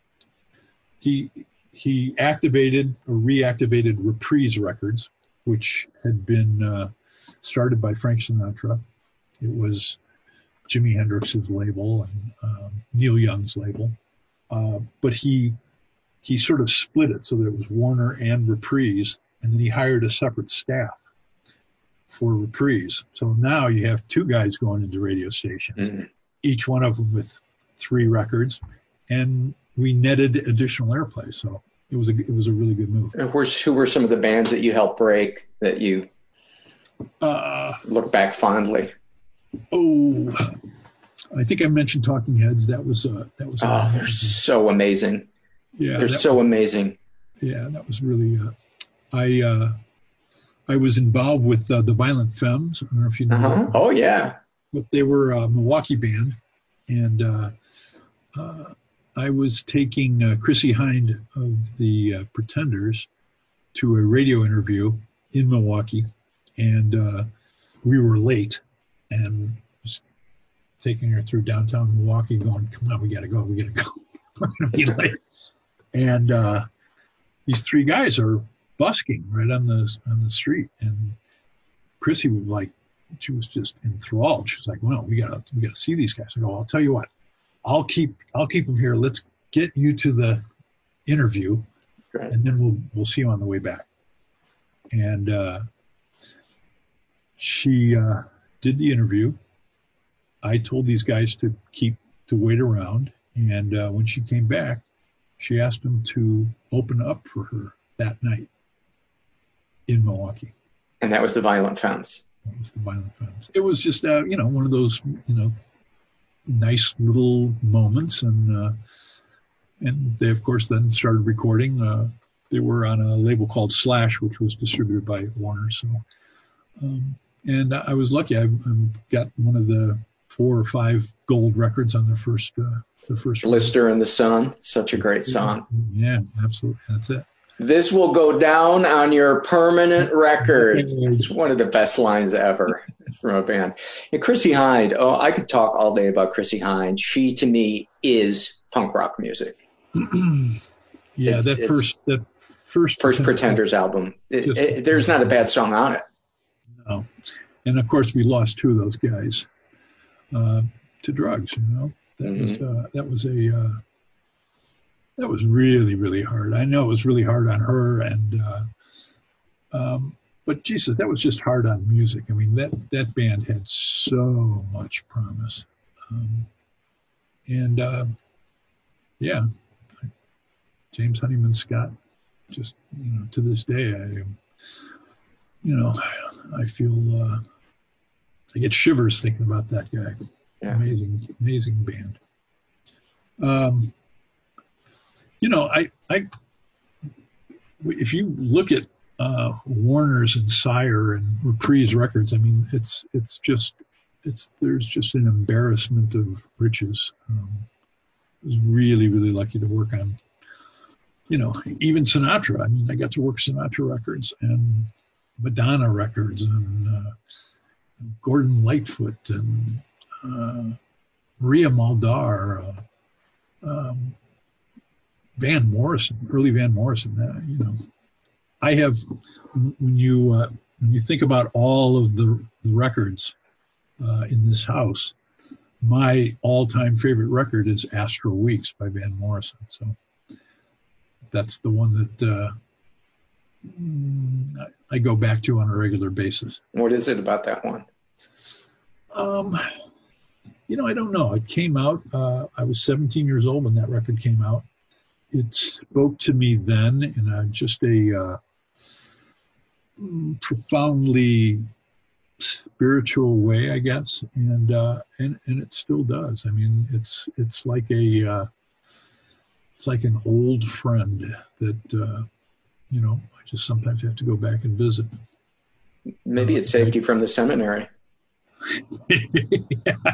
he, he activated or reactivated Reprise Records, which had been uh, started by Frank Sinatra. It was Jimi Hendrix's label and um, Neil Young's label. Uh, but he he sort of split it so that it was Warner and Reprise, and then he hired a separate staff for Reprise. So now you have two guys going into radio stations, mm-hmm. each one of them with three records, and we netted additional airplay. So it was a it was a really good move. And who, who were some of the bands that you helped break that you uh, look back fondly? Oh, I think I mentioned Talking Heads. That was uh, that was. Oh, they're so amazing. Yeah, they're so was, amazing. Yeah, that was really. Uh, I uh, I was involved with uh, the Violent Femmes. I don't know if you know. Uh-huh. Oh yeah. But they were a Milwaukee band, and uh, uh, I was taking uh, Chrissie Hynde of the uh, Pretenders to a radio interview in Milwaukee, and uh, we were late, and was taking her through downtown Milwaukee, going, "Come on, we gotta go, we gotta go, we're gonna be late." And uh, these three guys are busking right on the on the street, and Chrissie was like, she was just enthralled. She's like, "Well, we gotta we gotta see these guys." I go, "I'll tell you what, I'll keep I'll keep them here. Let's get you to the interview, right, and then we'll we'll see you on the way back." And uh, she uh, did the interview. I told these guys to keep to wait around, and uh, when she came back, she asked them to open up for her that night in Milwaukee. And that was the Violent Femmes. That was the Violent Femmes. It was just, uh, you know, one of those, you know, nice little moments. And uh, and they, of course, then started recording. Uh, they were on a label called Slash, which was distributed by Warner. So, um, and I was lucky. I, I got one of the four or five gold records on their first uh, the first Blister in the Sun. Such a great song. Yeah, absolutely. That's it. This will go down on your permanent record. It's one of the best lines ever from a band. And Chrissie Hynde, oh, I could talk all day about Chrissie Hynde. She, to me, is punk rock music. yeah, it's, that it's first that first first Pretenders album. It, it, there's not a bad song on it. No, and of course we lost two of those guys uh, to drugs. You know, that mm-hmm. was uh, that was a. Uh, That was really, really hard. I know it was really hard on her, and uh, um, but Jesus, that was just hard on music. I mean, that that band had so much promise, um, and uh, yeah, James Honeyman Scott. Just you know, to this day, I, you know, I feel uh, I get shivers thinking about that guy. Yeah. Amazing, amazing band. Um. You know, I, I, if you look at uh, Warner's and Sire and Reprise Records, I mean, it's it's just it's there's just an embarrassment of riches. Um, I was really really lucky to work on you know, even Sinatra. I mean, I got to work Sinatra records and Madonna records and uh, Gordon Lightfoot and uh, Maria Muldaur, uh, um, Van Morrison, early Van Morrison. Uh, you know, I have when you uh, when you think about all of the, the records uh, in this house, my all-time favorite record is Astral Weeks by Van Morrison. So that's the one that uh, I go back to on a regular basis. What is it about that one? Um, you know, I don't know. It came out, uh, I was seventeen years old when that record came out. It spoke to me then in a, just a uh, profoundly spiritual way, I guess, and uh, and and it still does. I mean, it's it's like a uh, it's like an old friend that uh, you know, I just sometimes have to go back and visit. Maybe it saved you from the seminary. Yeah.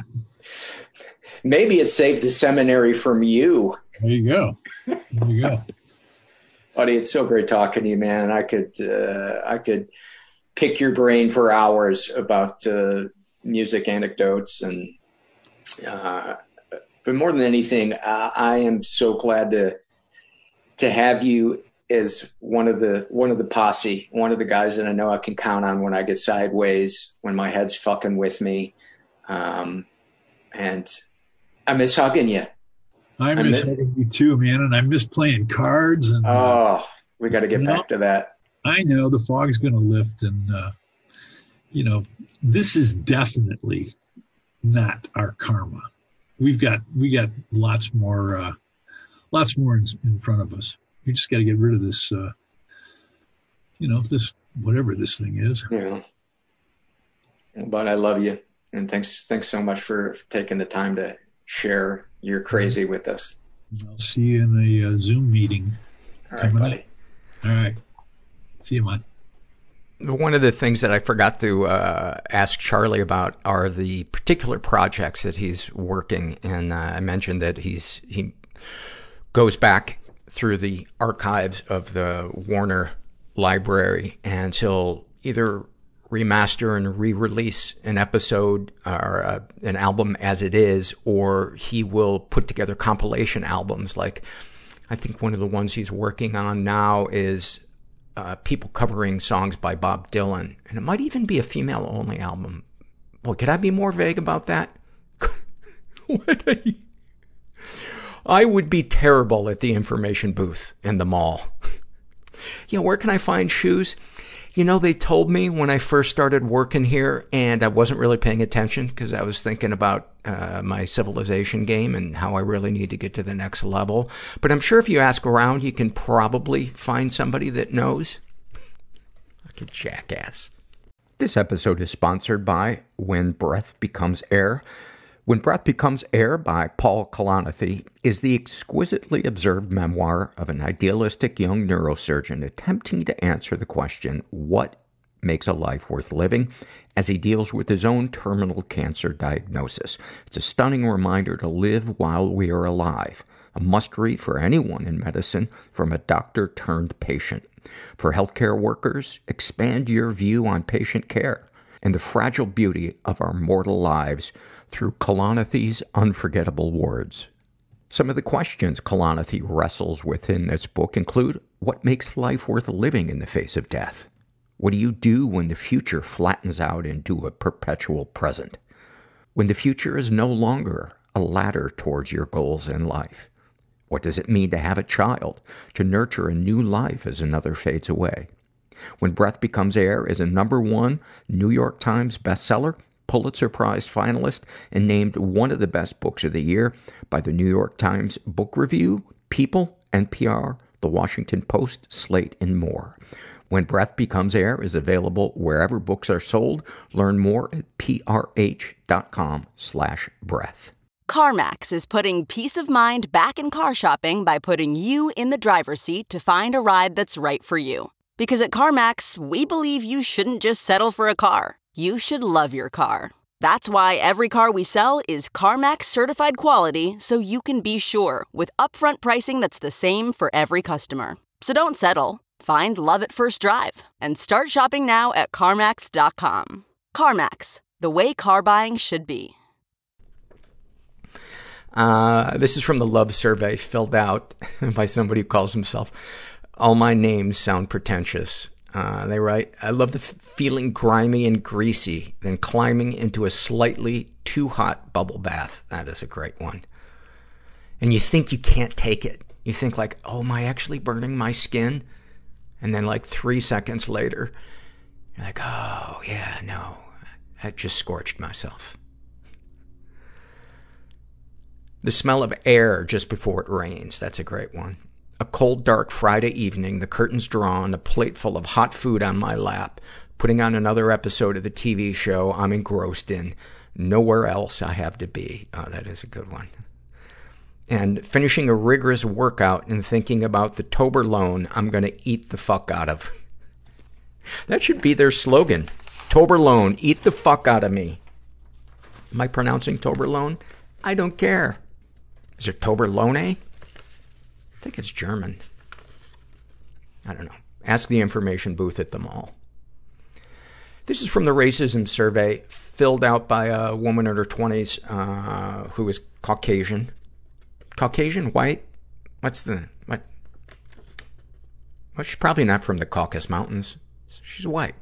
Maybe it saved the seminary from you. There you go. There you go. Buddy, it's so great talking to you, man. I could uh, I could pick your brain for hours about uh, music anecdotes, and uh, but more than anything, uh, I am so glad to to have you as one of the one of the posse, one of the guys that I know I can count on when I get sideways, when my head's fucking with me, um, and I miss hugging you. I miss, I miss hugging you too, man, and I miss playing cards. And oh, uh, we got to get back know, to that. I know the fog's going to lift, and uh, you know, this is definitely not our karma. We've got we got lots more, uh, lots more in, in front of us. We just got to get rid of this, uh, you know, this whatever this thing is. Yeah. But I love you, and thanks thanks so much for taking the time to share your crazy with us. I'll see you in the uh, Zoom meeting. All right, buddy. Up. All right. See you, man. One of the things that I forgot to uh, ask Charlie about are the particular projects that he's working. And uh, I mentioned that he's he goes back through the archives of the Warner Library, and he'll either remaster and re-release an episode or uh, an album as it is, or he will put together compilation albums. Like, I think one of the ones he's working on now is uh, people covering songs by Bob Dylan, and it might even be a female-only album. Boy, could I be more vague about that? What I, I would be terrible at the information booth in the mall. You know, where can I find shoes? You know, they told me when I first started working here, and I wasn't really paying attention because I was thinking about uh, my Civilization game and how I really need to get to the next level. But I'm sure if you ask around, you can probably find somebody that knows. Like a jackass. This episode is sponsored by When Breath Becomes Air. When Breath Becomes Air by Paul Kalanithi is the exquisitely observed memoir of an idealistic young neurosurgeon attempting to answer the question, what makes a life worth living, as he deals with his own terminal cancer diagnosis. It's a stunning reminder to live while we are alive. A must-read for anyone in medicine from a doctor-turned-patient. For healthcare workers, expand your view on patient care and the fragile beauty of our mortal lives through Kalanithi's unforgettable words. Some of the questions Kalanithi wrestles with in this book include, what makes life worth living in the face of death? What do you do when the future flattens out into a perpetual present? When the future is no longer a ladder towards your goals in life? What does it mean to have a child, to nurture a new life as another fades away? When Breath Becomes Air is a number one New York Times bestseller, Pulitzer Prize finalist, and named one of the best books of the year by the New York Times Book Review, People, N P R, The Washington Post, Slate, and more. When Breath Becomes Air is available wherever books are sold. Learn more at prh.com slash breath. CarMax is putting peace of mind back in car shopping by putting you in the driver's seat to find a ride that's right for you. Because at CarMax, we believe you shouldn't just settle for a car. You should love your car. That's why every car we sell is CarMax certified quality, so you can be sure with upfront pricing that's the same for every customer. So don't settle. Find love at first drive and start shopping now at CarMax dot com. CarMax, the way car buying should be. Uh, this is from the love survey filled out by somebody who calls himself All My Names Sound Pretentious. Uh, they write, I love the f- feeling grimy and greasy, then climbing into a slightly too hot bubble bath. That is a great one. And you think you can't take it. You think like, oh, am I actually burning my skin? And then like three seconds later, you're like, oh, yeah, no, I just scorched myself. The smell of air just before it rains. That's a great one. A cold, dark Friday evening, the curtains drawn, a plate full of hot food on my lap, putting on another episode of the T V show I'm engrossed in. Nowhere else I have to be. Oh, that is a good one. And finishing a rigorous workout and thinking about the Toblerone I'm going to eat the fuck out of. That should be their slogan. Toblerone, eat the fuck out of me. Am I pronouncing Toblerone? I don't care. Is it Toblerone? I think it's German. I don't know. Ask the information booth at the mall. This is from the racism survey filled out by a woman in her twenties uh, who is Caucasian. Caucasian, white? What's the, what? Well, she's probably not from the Caucasus Mountains. She's white.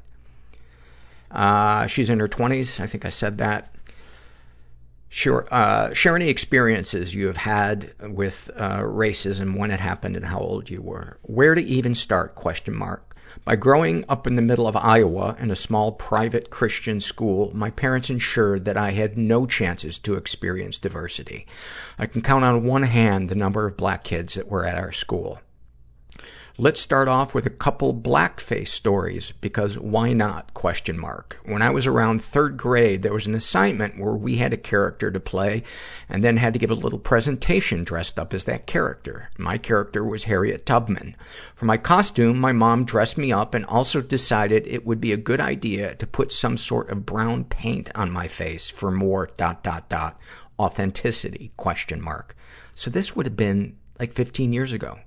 Uh, she's in her twenties. I think I said that. Sure. Uh, share any experiences you have had with uh, racism, when it happened, and how old you were. Where to even start? Question mark. By growing up in the middle of Iowa in a small private Christian school, my parents ensured that I had no chances to experience diversity. I can count on one hand the number of black kids that were at our school. Let's start off with a couple blackface stories, because why not? Question mark. When I was around third grade, there was an assignment where we had a character to play and then had to give a little presentation dressed up as that character. My character was Harriet Tubman. For my costume, my mom dressed me up and also decided it would be a good idea to put some sort of brown paint on my face for more dot dot dot authenticity? Question mark. So this would have been like fifteen years ago.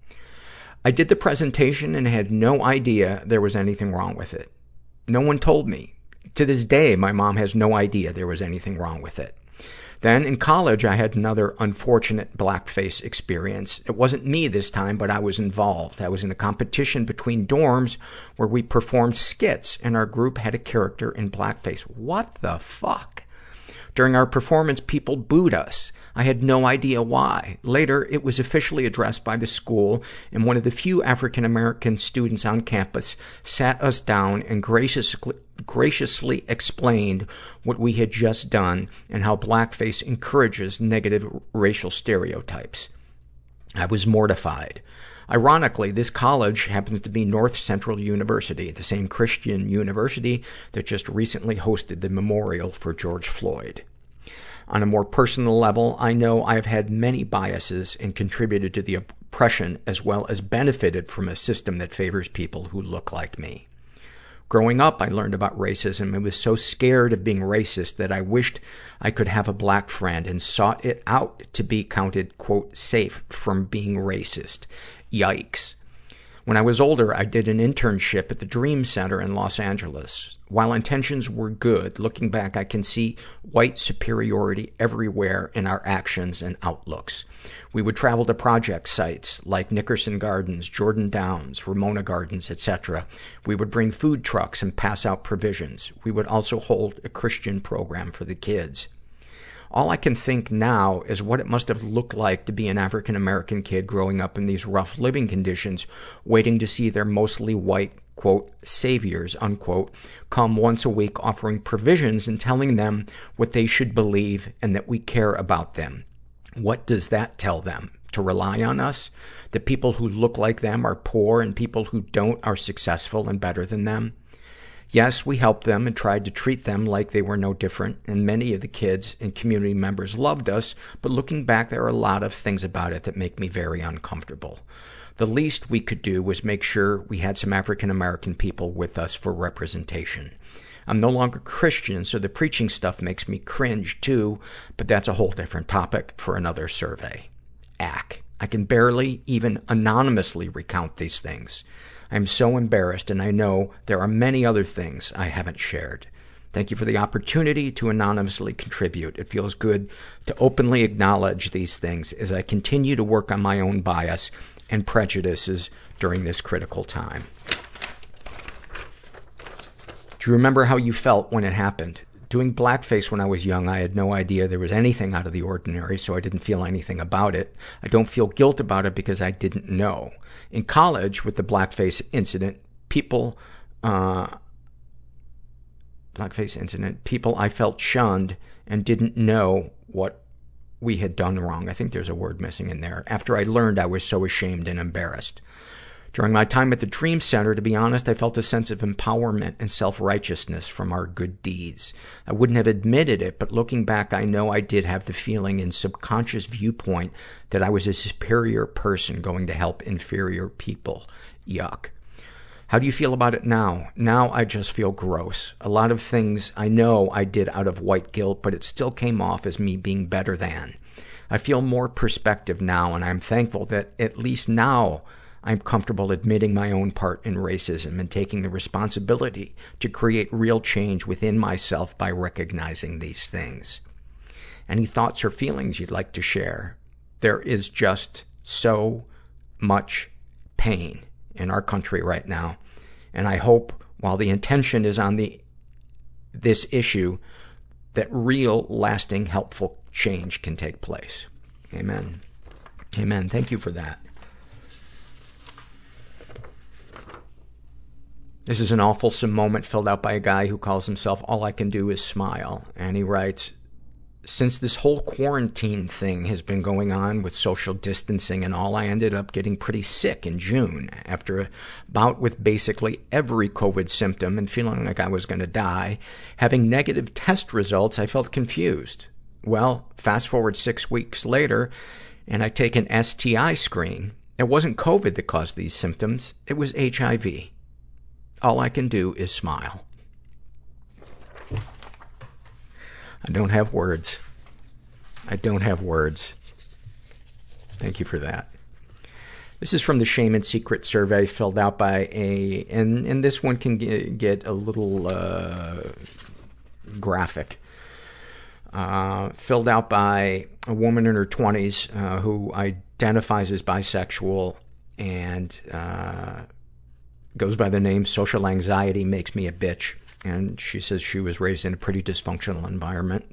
I did the presentation and had no idea there was anything wrong with it. No one told me. To this day, my mom has no idea there was anything wrong with it. Then in college, I had another unfortunate blackface experience. It wasn't me this time, but I was involved. I was in a competition between dorms where we performed skits, and our group had a character in blackface. What the fuck? During our performance, people booed us. I had no idea why. Later, it was officially addressed by the school, and one of the few African-American students on campus sat us down and graciously, graciously explained what we had just done and how blackface encourages negative racial stereotypes. I was mortified. Ironically, this college happens to be North Central University, the same Christian university that just recently hosted the memorial for George Floyd. On a more personal level, I know I have had many biases and contributed to the oppression, as well as benefited from a system that favors people who look like me. Growing up, I learned about racism and was so scared of being racist that I wished I could have a black friend and sought it out to be counted, quote, safe from being racist. Yikes. When I was older, I did an internship at the Dream Center in Los Angeles. While intentions were good, looking back, I can see white superiority everywhere in our actions and outlooks. We would travel to project sites like Nickerson Gardens, Jordan Downs, Ramona Gardens, et cetera. We would bring food trucks and pass out provisions. We would also hold a Christian program for the kids. All I can think now is what it must have looked like to be an African-American kid growing up in these rough living conditions, waiting to see their mostly white, quote, saviors, unquote, come once a week offering provisions and telling them what they should believe and that we care about them. What does that tell them? To rely on us? That people who look like them are poor and people who don't are successful and better than them? Yes, we helped them and tried to treat them like they were no different, and many of the kids and community members loved us, but looking back, there are a lot of things about it that make me very uncomfortable. The least we could do was make sure we had some African-American people with us for representation. I'm no longer Christian, so the preaching stuff makes me cringe too, but that's a whole different topic for another survey. Ack. I can barely even anonymously recount these things. I'm so embarrassed, and I know there are many other things I haven't shared. Thank you for the opportunity to anonymously contribute. It feels good to openly acknowledge these things as I continue to work on my own bias and prejudices during this critical time. Do you remember how you felt when it happened? Doing blackface when I was young, I had no idea there was anything out of the ordinary, so I didn't feel anything about it. I don't feel guilt about it because I didn't know. In college, with the blackface incident, people, uh, blackface incident, people I felt shunned and didn't know what we had done wrong. I think there's a word missing in there. After I learned, I was so ashamed and embarrassed. During my time at the Dream Center, to be honest, I felt a sense of empowerment and self-righteousness from our good deeds. I wouldn't have admitted it, but looking back, I know I did have the feeling in subconscious viewpoint that I was a superior person going to help inferior people. Yuck. How do you feel about it now? Now I just feel gross. A lot of things I know I did out of white guilt, but it still came off as me being better than. I feel more perspective now, and I'm thankful that at least now I'm comfortable admitting my own part in racism and taking the responsibility to create real change within myself by recognizing these things. Any thoughts or feelings you'd like to share? There is just so much pain in our country right now, and I hope, while the intention is on the this issue, that real, lasting, helpful change can take place. Amen. Amen. Thank you for that. This is an awfulsome moment filled out by a guy who calls himself All I Can Do Is Smile. And he writes, since this whole quarantine thing has been going on with social distancing and all, I ended up getting pretty sick in June. After a bout with basically every COVID symptom and feeling like I was going to die, having negative test results, I felt confused. Well, fast forward six weeks later, and I take an S T I screen. It wasn't COVID that caused these symptoms. It was H I V. All I can do is smile. I don't have words. I don't have words. Thank you for that. This is from the Shame and Secret survey filled out by a, and, and this one can get, get a little, uh, graphic. Uh, filled out by a woman in her twenties, uh, who identifies as bisexual and, uh, goes by the name Social Anxiety Makes Me a Bitch. And she says she was raised in a pretty dysfunctional environment,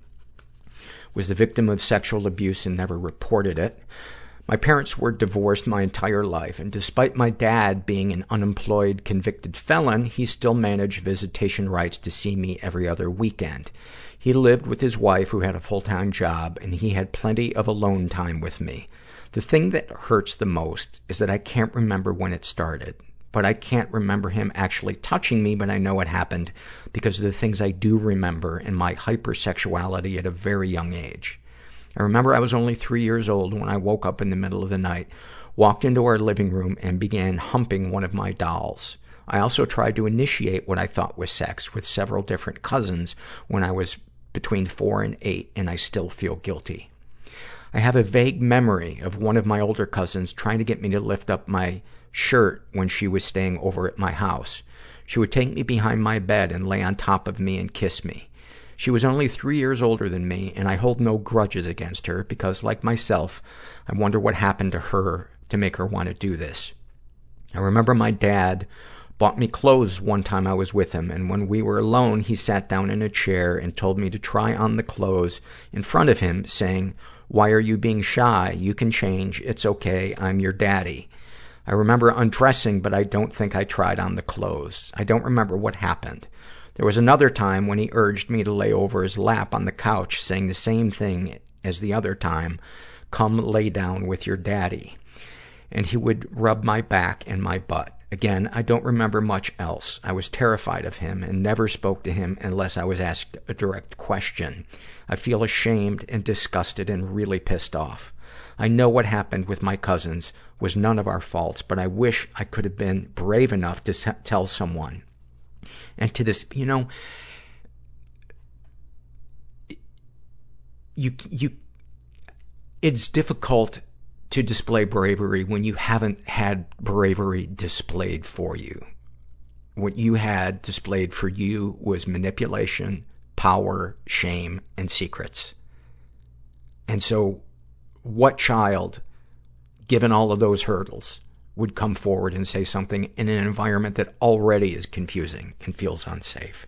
was the victim of sexual abuse and never reported it. My parents were divorced my entire life, and despite my dad being an unemployed convicted felon, he still managed visitation rights to see me every other weekend. He lived with his wife, who had a full-time job, and he had plenty of alone time with me. The thing that hurts the most is that I can't remember when it started. But I can't remember him actually touching me, but I know it happened because of the things I do remember in my hypersexuality at a very young age. I remember I was only three years old when I woke up in the middle of the night, walked into our living room, and began humping one of my dolls. I also tried to initiate what I thought was sex with several different cousins when I was between four and eight, and I still feel guilty. I have a vague memory of one of my older cousins trying to get me to lift up my shirt when she was staying over at my house. She would take me behind my bed and lay on top of me and kiss me. She was only three years older than me, and I hold no grudges against her because, like myself, I wonder what happened to her to make her want to do this. I remember my dad bought me clothes one time I was with him, and when we were alone, he sat down in a chair and told me to try on the clothes in front of him, saying, "Why are you being shy? You can change. It's okay. I'm your daddy." I remember undressing, but I don't think I tried on the clothes. I don't remember what happened. There was another time when he urged me to lay over his lap on the couch, saying the same thing as the other time, "Come lay down with your daddy." And he would rub my back and my butt. Again, I don't remember much else. I was terrified of him and never spoke to him unless I was asked a direct question. I feel ashamed and disgusted and really pissed off. I know what happened with my cousins was none of our faults, but I wish I could have been brave enough to tell someone. And to this, you know, you, you, it's difficult to display bravery when you haven't had bravery displayed for you. What you had displayed for you was manipulation, power, shame, and secrets. And so, what child, given all of those hurdles, would come forward and say something in an environment that already is confusing and feels unsafe?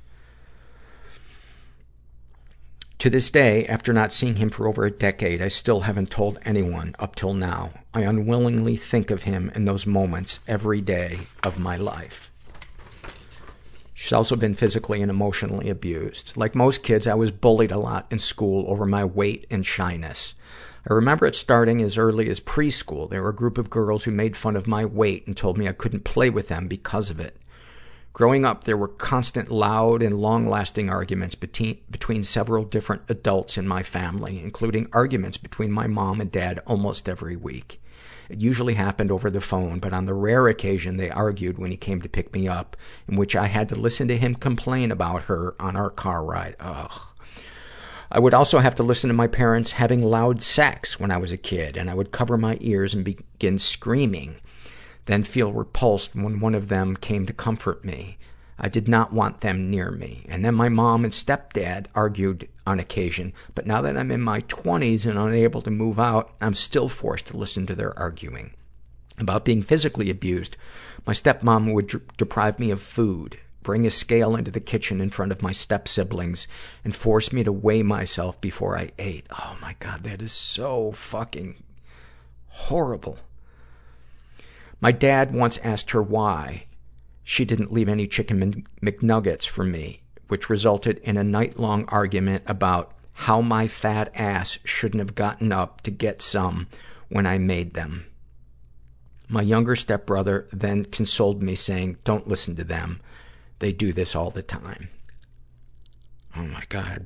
To this day, after not seeing him for over a decade, I still haven't told anyone up till now. I unwillingly think of him in those moments every day of my life. She's also been physically and emotionally abused. Like most kids, I was bullied a lot in school over my weight and shyness. I remember it starting as early as preschool. There were a group of girls who made fun of my weight and told me I couldn't play with them because of it. Growing up, there were constant, loud, and long-lasting arguments between, between several different adults in my family, including arguments between my mom and dad almost every week. It usually happened over the phone, but on the rare occasion they argued when he came to pick me up, in which I had to listen to him complain about her on our car ride. Ugh. I would also have to listen to my parents having loud sex when I was a kid, and I would cover my ears and begin screaming, then feel repulsed when one of them came to comfort me. I did not want them near me. And then my mom and stepdad argued on occasion, but now that I'm in my twenties and unable to move out, I'm still forced to listen to their arguing. About being physically abused, my stepmom would d- deprive me of food, bring a scale into the kitchen in front of my step-siblings, and force me to weigh myself before I ate. Oh my God, that is so fucking horrible. My dad once asked her why she didn't leave any chicken McNuggets for me, which resulted in a night-long argument about how my fat ass shouldn't have gotten up to get some when I made them. My younger stepbrother then consoled me, saying, "Don't listen to them. They do this all the time." Oh my God.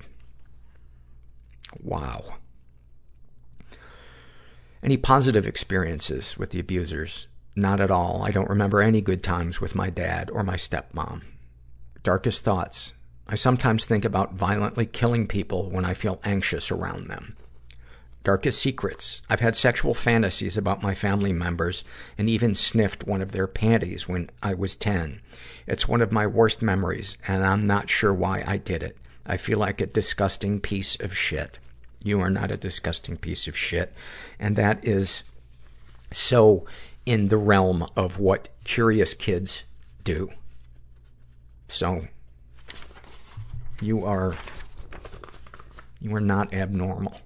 Wow. Any positive experiences with the abusers? Not at all. I don't remember any good times with my dad or my stepmom. Darkest thoughts. I sometimes think about violently killing people when I feel anxious around them. Darkest secrets. I've had sexual fantasies about my family members and even sniffed one of their panties when I was ten. It's one of my worst memories, and I'm not sure why I did it. I feel like a disgusting piece of shit. You are not a disgusting piece of shit. And that is so in the realm of what curious kids do. So, you are, you are not abnormal.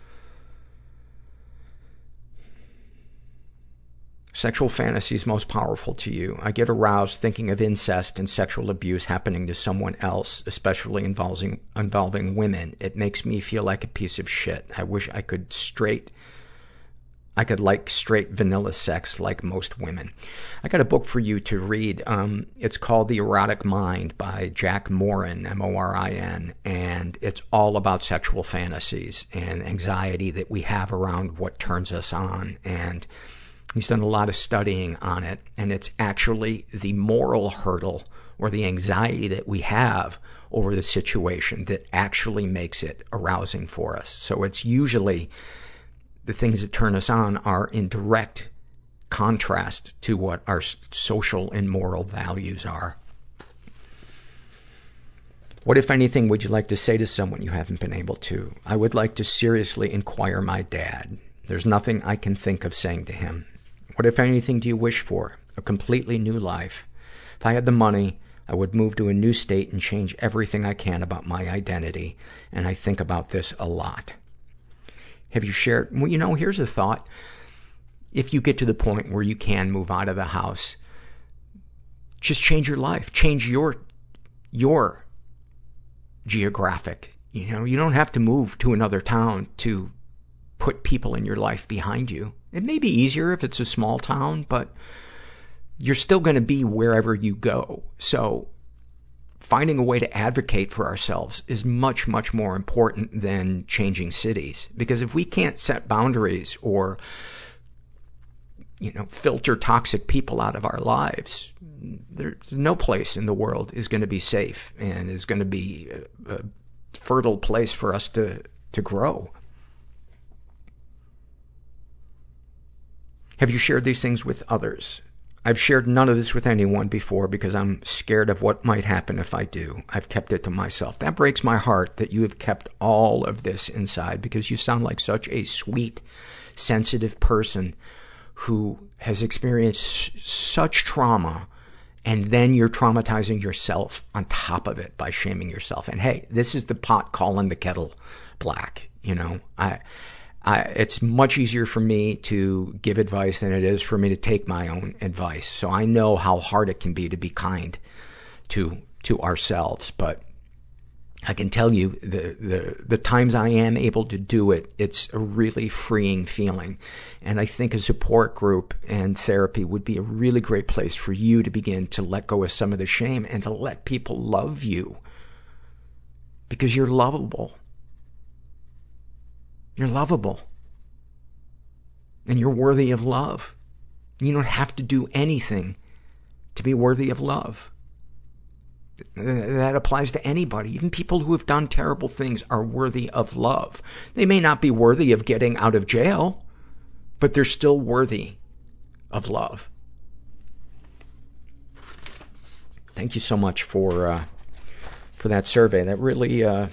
Sexual fantasies most powerful to you. I get aroused thinking of incest and sexual abuse happening to someone else, especially involving, involving women. It makes me feel like a piece of shit. I wish I could straight, I could like straight vanilla sex like most women. I got a book for you to read. Um, it's called The Erotic Mind by Jack Morin, M O R I N, and it's all about sexual fantasies and anxiety that we have around what turns us on. And he's done a lot of studying on it, and it's actually the moral hurdle or the anxiety that we have over the situation that actually makes it arousing for us. So it's usually the things that turn us on are in direct contrast to what our social and moral values are. What, if anything, would you like to say to someone you haven't been able to? I would like to seriously inquire my dad. There's nothing I can think of saying to him. What, if anything, do you wish for? A completely new life. If I had the money, I would move to a new state and change everything I can about my identity. And I think about this a lot. Have you shared? Well, you know, here's a thought. If you get to the point where you can move out of the house, just change your life. Change your, your geographic. You know, you don't have to move to another town to put people in your life behind you. It may be easier if it's a small town, but you're still going to be wherever you go. So finding a way to advocate for ourselves is much, much more important than changing cities. Because if we can't set boundaries or, you know, filter toxic people out of our lives, there's no place in the world is going to be safe and is going to be a, a fertile place for us to, to grow. Have you shared these things with others? I've shared none of this with anyone before because I'm scared of what might happen if I do. I've kept it to myself. That breaks my heart that you have kept all of this inside, because you sound like such a sweet, sensitive person who has experienced such trauma, and then you're traumatizing yourself on top of it by shaming yourself. And hey, this is the pot calling the kettle black. You know, I, I, it's much easier for me to give advice than it is for me to take my own advice. So I know how hard it can be to be kind to, to ourselves. But I can tell you the, the, the times I am able to do it, it's a really freeing feeling. And I think a support group and therapy would be a really great place for you to begin to let go of some of the shame and to let people love you. Because you're lovable. You're lovable. And you're worthy of love. You don't have to do anything to be worthy of love. That applies to anybody. Even people who have done terrible things are worthy of love. They may not be worthy of getting out of jail, but they're still worthy of love. Thank you so much for uh, for that survey. That really uh,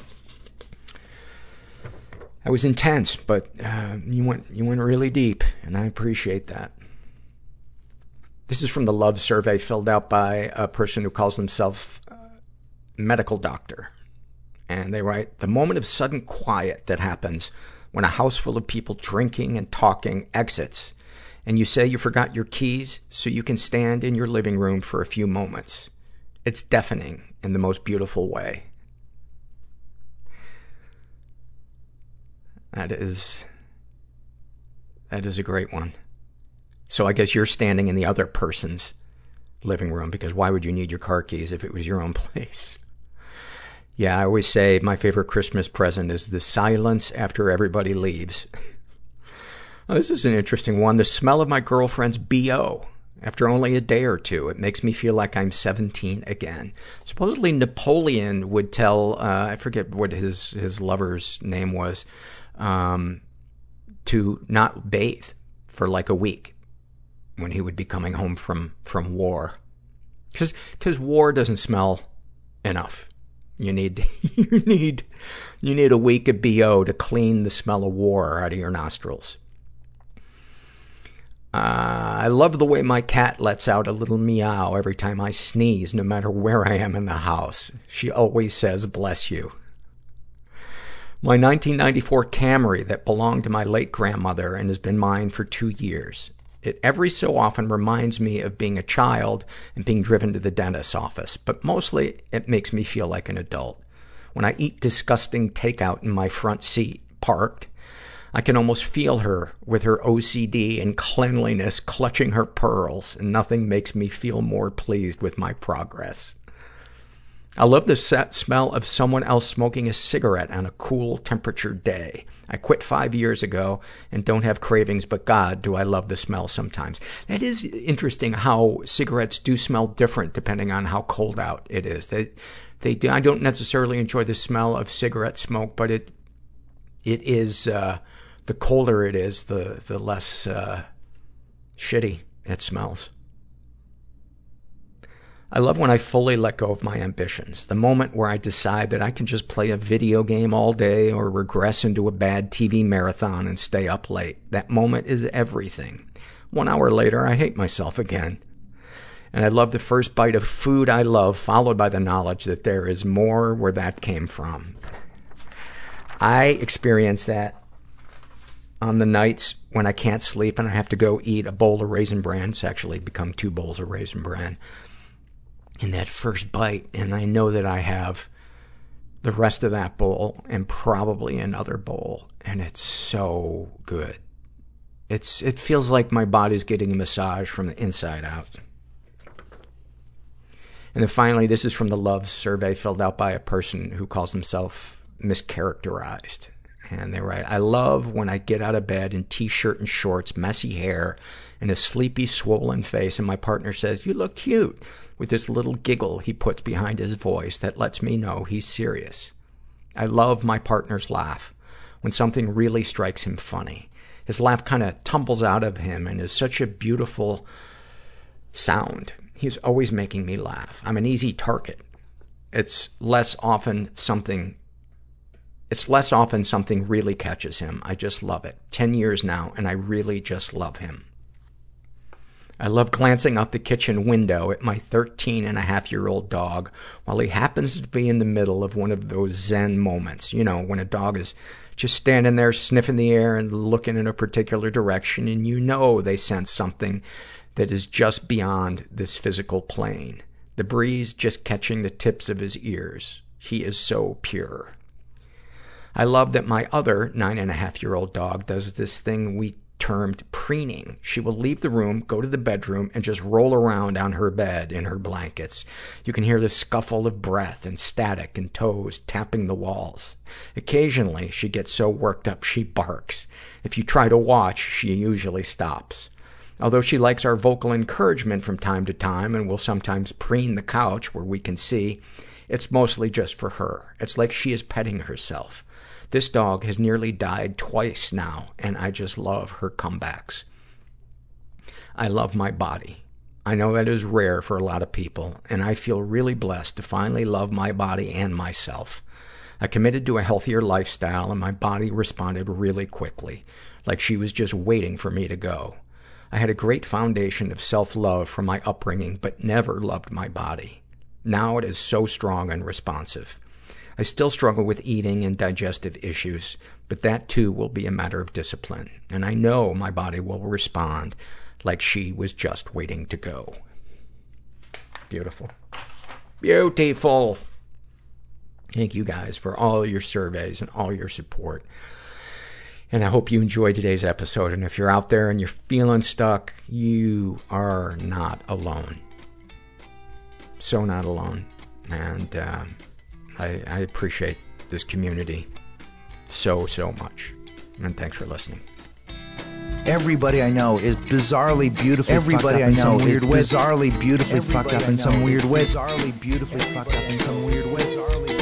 that was intense, but uh, you went you went really deep, and I appreciate that. This is from the Love Survey filled out by a person who calls himself a medical doctor. And they write, the moment of sudden quiet that happens when a house full of people drinking and talking exits, and you say you forgot your keys so you can stand in your living room for a few moments. It's deafening in the most beautiful way. That is, that is a great one. So I guess you're standing in the other person's living room, because why would you need your car keys if it was your own place? Yeah, I always say my favorite Christmas present is the silence after everybody leaves. Well, this is an interesting one. The smell of my girlfriend's B O after only a day or two. It makes me feel like I'm seventeen again. Supposedly Napoleon would tell, uh, I forget what his, his lover's name was, um, to not bathe for like a week when he would be coming home from, from war. Cause, cause war doesn't smell enough. You need, you need, you need a week of B O to clean the smell of war out of your nostrils. Uh, I love the way my cat lets out a little meow every time I sneeze, no matter where I am in the house. She always says, bless you. My nineteen ninety-four Camry that belonged to my late grandmother and has been mine for two years. It every so often reminds me of being a child and being driven to the dentist's office, but mostly it makes me feel like an adult. When I eat disgusting takeout in my front seat, parked, I can almost feel her with her O C D and cleanliness clutching her pearls, and nothing makes me feel more pleased with my progress. I love the set smell of someone else smoking a cigarette on a cool temperature day. I quit five years ago and don't have cravings, but God, do I love the smell sometimes. That is interesting how cigarettes do smell different depending on how cold out it is. They, they do, I don't necessarily enjoy the smell of cigarette smoke, but it, it is, uh, the colder it is, the, the less, uh, shitty it smells. I love when I fully let go of my ambitions. The moment where I decide that I can just play a video game all day or regress into a bad T V marathon and stay up late. That moment is everything. One hour later, I hate myself again. And I love the first bite of food I love, followed by the knowledge that there is more where that came from. I experience that on the nights when I can't sleep and I have to go eat a bowl of Raisin Bran. It's actually become two bowls of Raisin Bran. In that first bite, and I know that I have the rest of that bowl and probably another bowl, and it's so good. It's, it feels like my body's getting a massage from the inside out. And then finally, this is from the Love Survey filled out by a person who calls himself Mischaracterized. And they write, I love when I get out of bed in t-shirt and shorts, messy hair, and a sleepy, swollen face, and my partner says, you look cute, with this little giggle he puts behind his voice that lets me know he's serious. I love my partner's laugh when something really strikes him funny. His laugh kind of tumbles out of him and is such a beautiful sound. He's always making me laugh. I'm an easy target. It's less often something, it's less often something really catches him. I just love it. Ten years now, and I really just love him. I love glancing out the kitchen window at my thirteen and a half year old dog while he happens to be in the middle of one of those Zen moments. You know, when a dog is just standing there sniffing the air and looking in a particular direction, and you know they sense something that is just beyond this physical plane. The breeze just catching the tips of his ears. He is so pure. I love that my other nine and a half year old dog does this thing we termed preening. She will leave the room, go to the bedroom, and just roll around on her bed in her blankets. You can hear the scuffle of breath and static and toes tapping the walls. Occasionally, she gets so worked up she barks. If you try to watch, she usually stops. Although she likes our vocal encouragement from time to time and will sometimes preen the couch where we can see, it's mostly just for her. It's like she is petting herself. This dog has nearly died twice now, and I just love her comebacks. I love my body. I know that is rare for a lot of people, and I feel really blessed to finally love my body and myself. I committed to a healthier lifestyle, and my body responded really quickly, like she was just waiting for me to go. I had a great foundation of self-love from my upbringing, but never loved my body. Now it is so strong and responsive. I still struggle with eating and digestive issues, but that too will be a matter of discipline. And I know my body will respond like she was just waiting to go. Beautiful. Beautiful. Thank you guys for all your surveys and all your support. And I hope you enjoyed today's episode. And if you're out there and you're feeling stuck, you are not alone. So not alone. And, um, I, I appreciate this community so, so much. And thanks for listening. Everybody I know is bizarrely beautifully Everybody fucked up I in know some weird way. Bizarrely beautifully Everybody fucked up in some weird way. Bizarrely beautifully fucked up in some weird way.